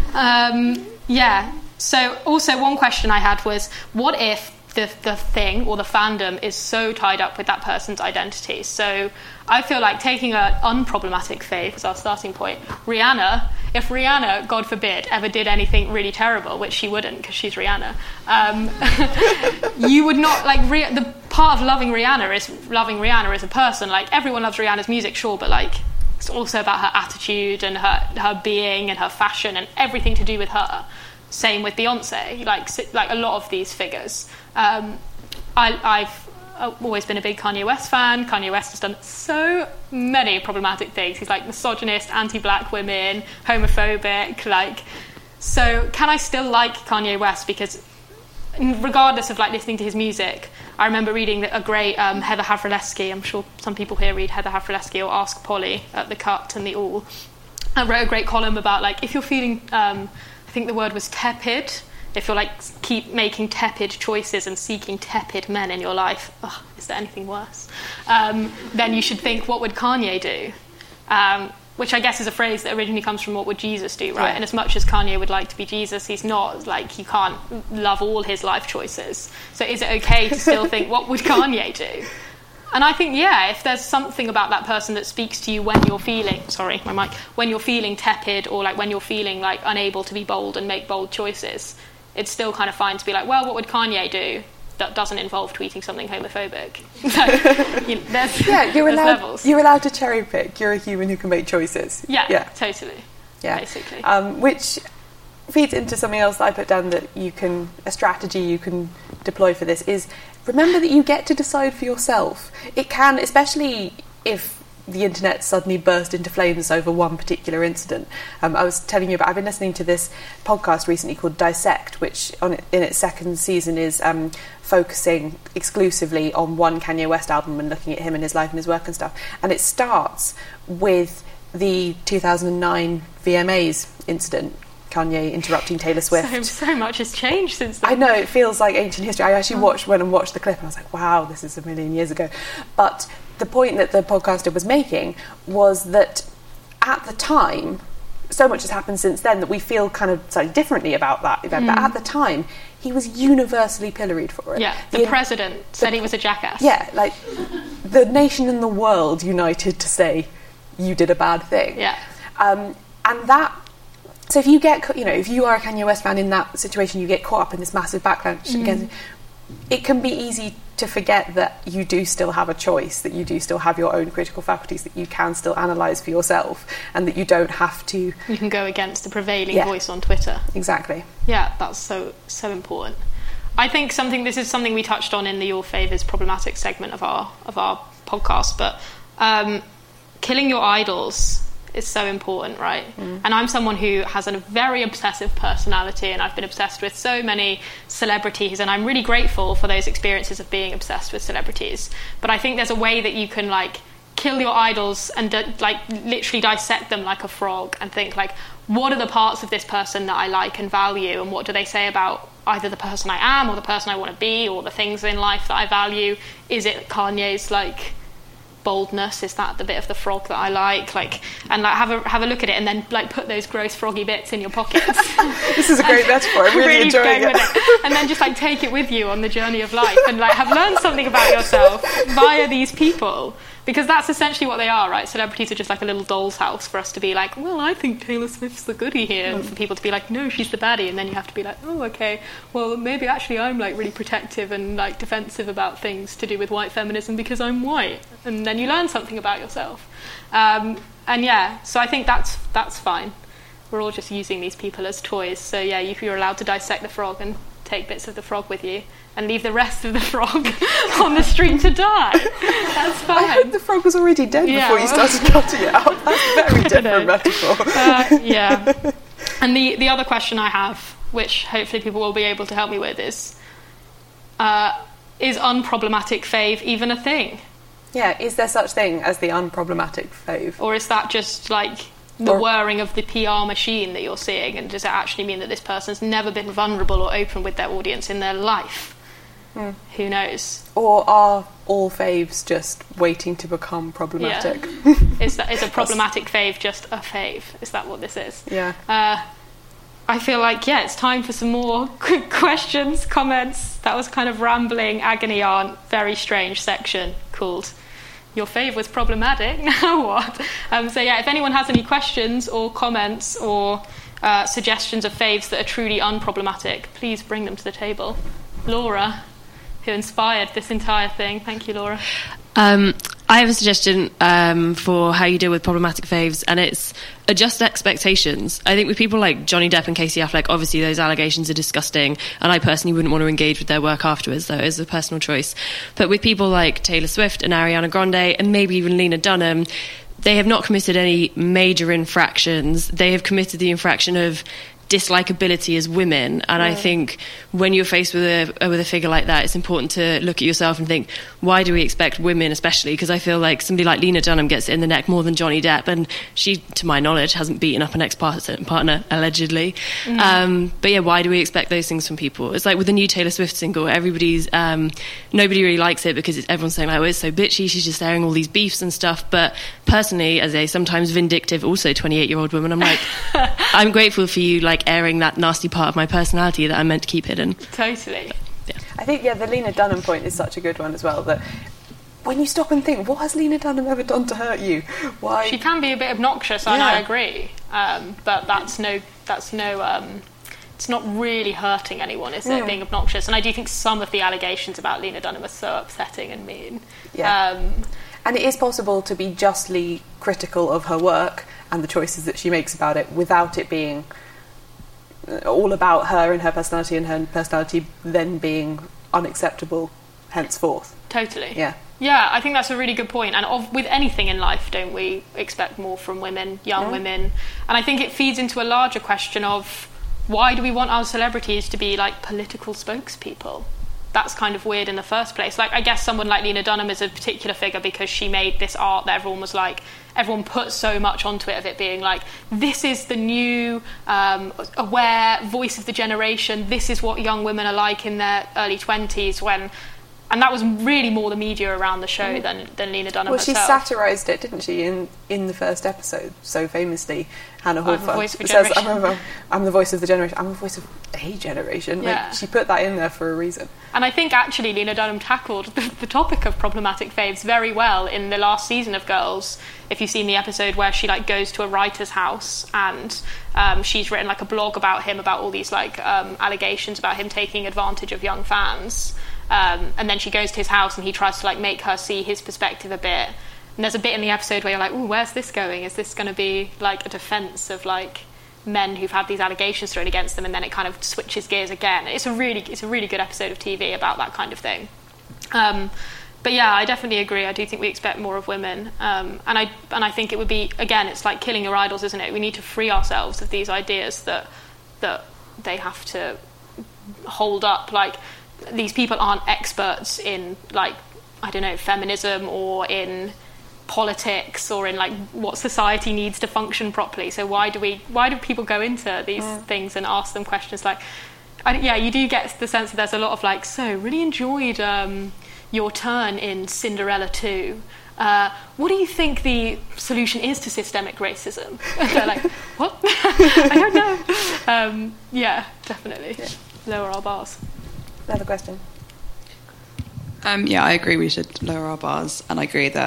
Yeah. So also one question I had was, what if the thing or the fandom is so tied up with that person's identity? So I feel like taking an unproblematic fave as our starting point, Rihanna, if Rihanna, God forbid, ever did anything really terrible, which she wouldn't because she's Rihanna, you would not, like, the part of loving Rihanna as a person. Like, everyone loves Rihanna's music, sure, but, like, it's also about her attitude and her being and her fashion and everything to do with her. Same with Beyonce, like a lot of these figures. I've always been a big Kanye West fan. Kanye West has done so many problematic things. He's like misogynist, anti-black women, homophobic. Like, so can I still like Kanye West? Because regardless of like listening to his music, I remember reading a great Heather Havrilesky. I'm sure some people here read Heather Havrilesky or Ask Polly at The Cut and The All. I wrote a great column about like if you're feeling, I think the word was tepid. If you're like keep making tepid choices and seeking tepid men in your life, is there anything worse? Then you should think, what would Kanye do? Which I guess is a phrase that originally comes from what would Jesus do, right? Yeah. And as much as Kanye would like to be Jesus, he's not, like, you can't love all his life choices. So is it okay to still think, what would Kanye do? And I think, yeah, if there's something about that person that speaks to you when you're feeling, when you're feeling tepid or like when you're feeling like unable to be bold and make bold choices, it's still kind of fine to be like, well, what would Kanye do? That doesn't involve tweeting something homophobic. You're allowed. Levels. You're allowed to cherry pick. You're a human who can make choices. Yeah, totally. Yeah, basically. Which feeds into something else that I put down that a strategy you can deploy for this is remember that you get to decide for yourself. It can, especially if the internet suddenly burst into flames over one particular incident. I was telling you about, I've been listening to this podcast recently called Dissect, which in its second season is focusing exclusively on one Kanye West album and looking at him and his life and his work and stuff. And it starts with the 2009 VMAs incident, Kanye interrupting Taylor Swift. So much has changed since then. I know, it feels like ancient history. I actually went and watched the clip and I was like, wow, this is a million years ago. But the point that the podcaster was making was that at the time, so much has happened since then that we feel kind of slightly differently about that event. But at the time, he was universally pilloried for it. Yeah, the president said he was a jackass. Yeah, like the nation and the world united to say you did a bad thing. Yeah. And that... So if you get, if you are a Kanye West fan in that situation, you get caught up in this massive backlash against, it can be easy to forget that you do still have a choice, that you do still have your own critical faculties, that you can still analyse for yourself, and that you don't have to... You can go against the prevailing voice on Twitter. Exactly. Yeah, that's so important. I think this is something we touched on in the Your Favours Problematic segment of our podcast, but killing your idols is so important, right? And I'm someone who has a very obsessive personality, and I've been obsessed with so many celebrities, and I'm really grateful for those experiences of being obsessed with celebrities. But I think there's a way that you can like kill your idols and like literally dissect them like a frog and think like, what are the parts of this person that I like and value, and what do they say about either the person I am or the person I want to be or the things in life that I value? Is it Kanye's like boldness? Is that the bit of the frog that I like? And have a look at it, and then like put those gross froggy bits in your pockets. This is a great metaphor. I'm really enjoying it. And then just like take it with you on the journey of life, and like have learned something about yourself via these people. Because that's essentially what they are, right? Celebrities are just like a little doll's house for us to be like, well, I think Taylor Swift's the goodie here. And for people to be like, no, she's the baddie. And then you have to be like, oh, okay, well, maybe actually I'm like really protective and like defensive about things to do with white feminism because I'm white. And then you learn something about yourself. And yeah, so I think that's fine. We're all just using these people as toys. So yeah, if you're allowed to dissect the frog and take bits of the frog with you and leave the rest of the frog on the street to die, that's fine. I heard the frog was already dead before you started cutting it out. That's a very different metaphor. Yeah. And the other question I have, which hopefully people will be able to help me with, is unproblematic fave even a thing? Yeah, is there such thing as the unproblematic fave? Or is that just like the whirring of the PR machine that you're seeing, and does it actually mean that this person's never been vulnerable or open with their audience in their life? Who knows? Or are all faves just waiting to become problematic? Yeah. Is a problematic fave just a fave? Is that what this is? Yeah. I feel like, it's time for some more questions, comments. That was kind of rambling, agony aunt, very strange section called Your Fave Was Problematic. Now what? So if anyone has any questions or comments or suggestions of faves that are truly unproblematic, please bring them to the table. Laura, who inspired this entire thing. Thank you, Laura. I have a suggestion for how you deal with problematic faves, and it's adjust expectations. I think with people like Johnny Depp and Casey Affleck, obviously those allegations are disgusting, and I personally wouldn't want to engage with their work afterwards, though. It's a personal choice. But with people like Taylor Swift and Ariana Grande, and maybe even Lena Dunham, they have not committed any major infractions. They have committed the infraction of dislikability as women, and I think when you're faced with a figure like that, it's important to look at yourself and think, why do we expect women, especially because I feel like somebody like Lena Dunham gets it in the neck more than Johnny Depp, and she, to my knowledge, hasn't beaten up an ex-partner allegedly. But yeah, why do we expect those things from people? It's like with the new Taylor Swift single, everybody's nobody really likes it because everyone's saying like, oh, it's so bitchy, she's just airing all these beefs and stuff. But personally, as a sometimes vindictive, also 28-year-old woman, I'm like, I'm grateful for you like airing that nasty part of my personality that I'm meant to keep hidden. Totally. Yeah. I think the Lena Dunham point is such a good one as well, that when you stop and think, what has Lena Dunham ever done to hurt you? Why? She can be a bit obnoxious, and I agree, but that's no it's not really hurting anyone, is it, being obnoxious? And I do think some of the allegations about Lena Dunham are so upsetting and mean. And it is possible to be justly critical of her work and the choices that she makes about it without it being all about her and her personality then being unacceptable henceforth. Totally. Yeah, I think that's a really good point. And with anything in life, don't we expect more from women, young women? And I think it feeds into a larger question of why do we want our celebrities to be like political spokespeople? That's kind of weird in the first place. Like, I guess someone like Lena Dunham is a particular figure because she made this art that everyone put so much onto it, of it being like, this is the new aware voice of the generation, this is what young women are like in their early 20s, and that was really more the media around the show than Lena Dunham herself. Well, she satirised it, didn't she, in the first episode, so famously. Hannah Hawthorne says, I'm the voice of the generation. I'm the voice of a generation. Yeah. Like, she put that in there for a reason. And I think, actually, Lena Dunham tackled the topic of problematic faves very well in the last season of Girls. If you've seen the episode where she, like, goes to a writer's house and she's written, like, a blog about him, about all these, like, allegations about him taking advantage of young fans. And then she goes to his house and he tries to like make her see his perspective a bit. And there's a bit in the episode where you're like, ooh, where's this going? Is this going to be like a defence of like men who've had these allegations thrown against them? And then it kind of switches gears again. It's a really good episode of TV about that kind of thing. But yeah, I definitely agree. I do think we expect more of women. And I think it would be, again, it's like killing your idols, isn't it? We need to free ourselves of these ideas that they have to hold up. Like, these people aren't experts in, like, I don't know, feminism or in politics or in, like, what society needs to function properly. So why do people go into these things and ask them questions like, you do get the sense that there's a lot of, like, so, really enjoyed your turn in Cinderella 2. What do you think the solution is to systemic racism? They're like, what? I don't know. Yeah, definitely. Yeah. Lower our bars. Another question. I agree we should lower our bars, and I agree that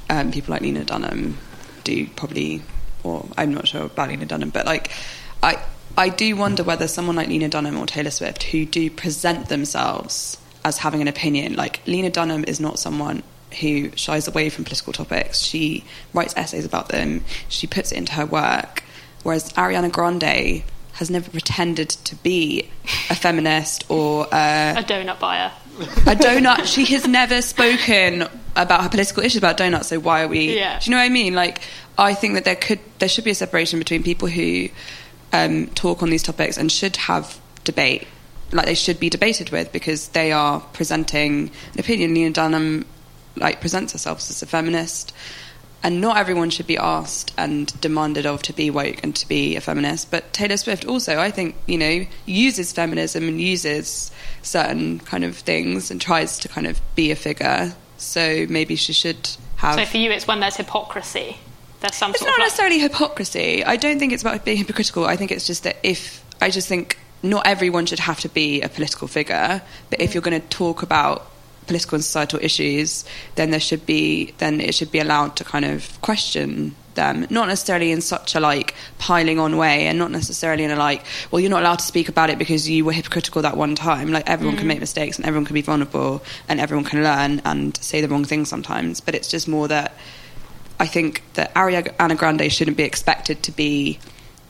people like Lena Dunham do probably, or I'm not sure about Lena Dunham, but like I do wonder whether someone like Lena Dunham or Taylor Swift, who do present themselves as having an opinion, like Lena Dunham is not someone who shies away from political topics. She writes essays about them, she puts it into her work, whereas Ariana Grande has never pretended to be a feminist or a donut buyer. A donut. She has never spoken about her political issues about donuts. So why are we? Yeah. Do you know what I mean? Like, I think that there should be a separation between people who talk on these topics and should have debate. Like, they should be debated with because they are presenting an opinion. Lena Dunham presents herself as a feminist. And not everyone should be asked and demanded of to be woke and to be a feminist. But Taylor Swift also, I think, uses feminism and uses certain kind of things and tries to kind of be a figure. So maybe she should have... So for you, it's when there's hypocrisy. There's some It's not necessarily hypocrisy. I don't think it's about being hypocritical. I think it's just that I just think not everyone should have to be a political figure. But if you're going to talk about political and societal issues, then it should be allowed to kind of question them, not necessarily in such a piling on way, and not necessarily in a well, you're not allowed to speak about it because you were hypocritical that one time. Everyone can make mistakes and everyone can be vulnerable and everyone can learn and say the wrong thing sometimes, but it's just more that I think that Ariana Grande shouldn't be expected to be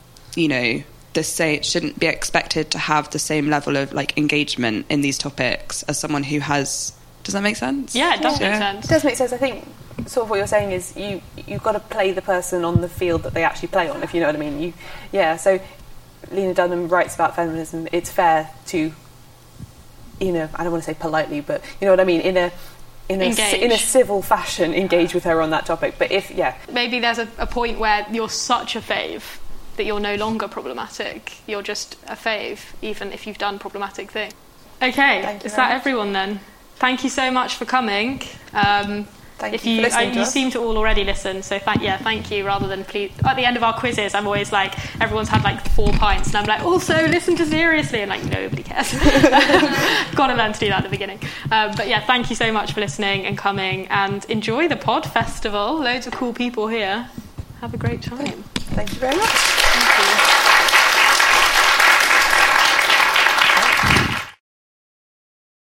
shouldn't be expected to have the same level of engagement in these topics as someone who has. Does that make sense? Yeah, it does make sense. It does make sense. I think sort of what you're saying is you've got to play the person on the field that they actually play on, if you know what I mean. So Lena Dunham writes about feminism. It's fair to, I don't want to say politely, but you know what I mean, in a civil fashion, engage with her on that topic. But maybe there's a point where you're such a fave that you're no longer problematic. You're just a fave, even if you've done problematic things. Okay, is that everyone then? Thank you so much for coming. Thank you for listening to us. You seem to all already listen, so thank you, rather than please. At the end of our quizzes, I'm always everyone's had 4 pints, and I'm also listen to seriously, and nobody cares. Got to learn to do that at the beginning. But thank you so much for listening and coming, and enjoy the Pod Festival. Loads of cool people here. Have a great time. Thank you very much. Thank you.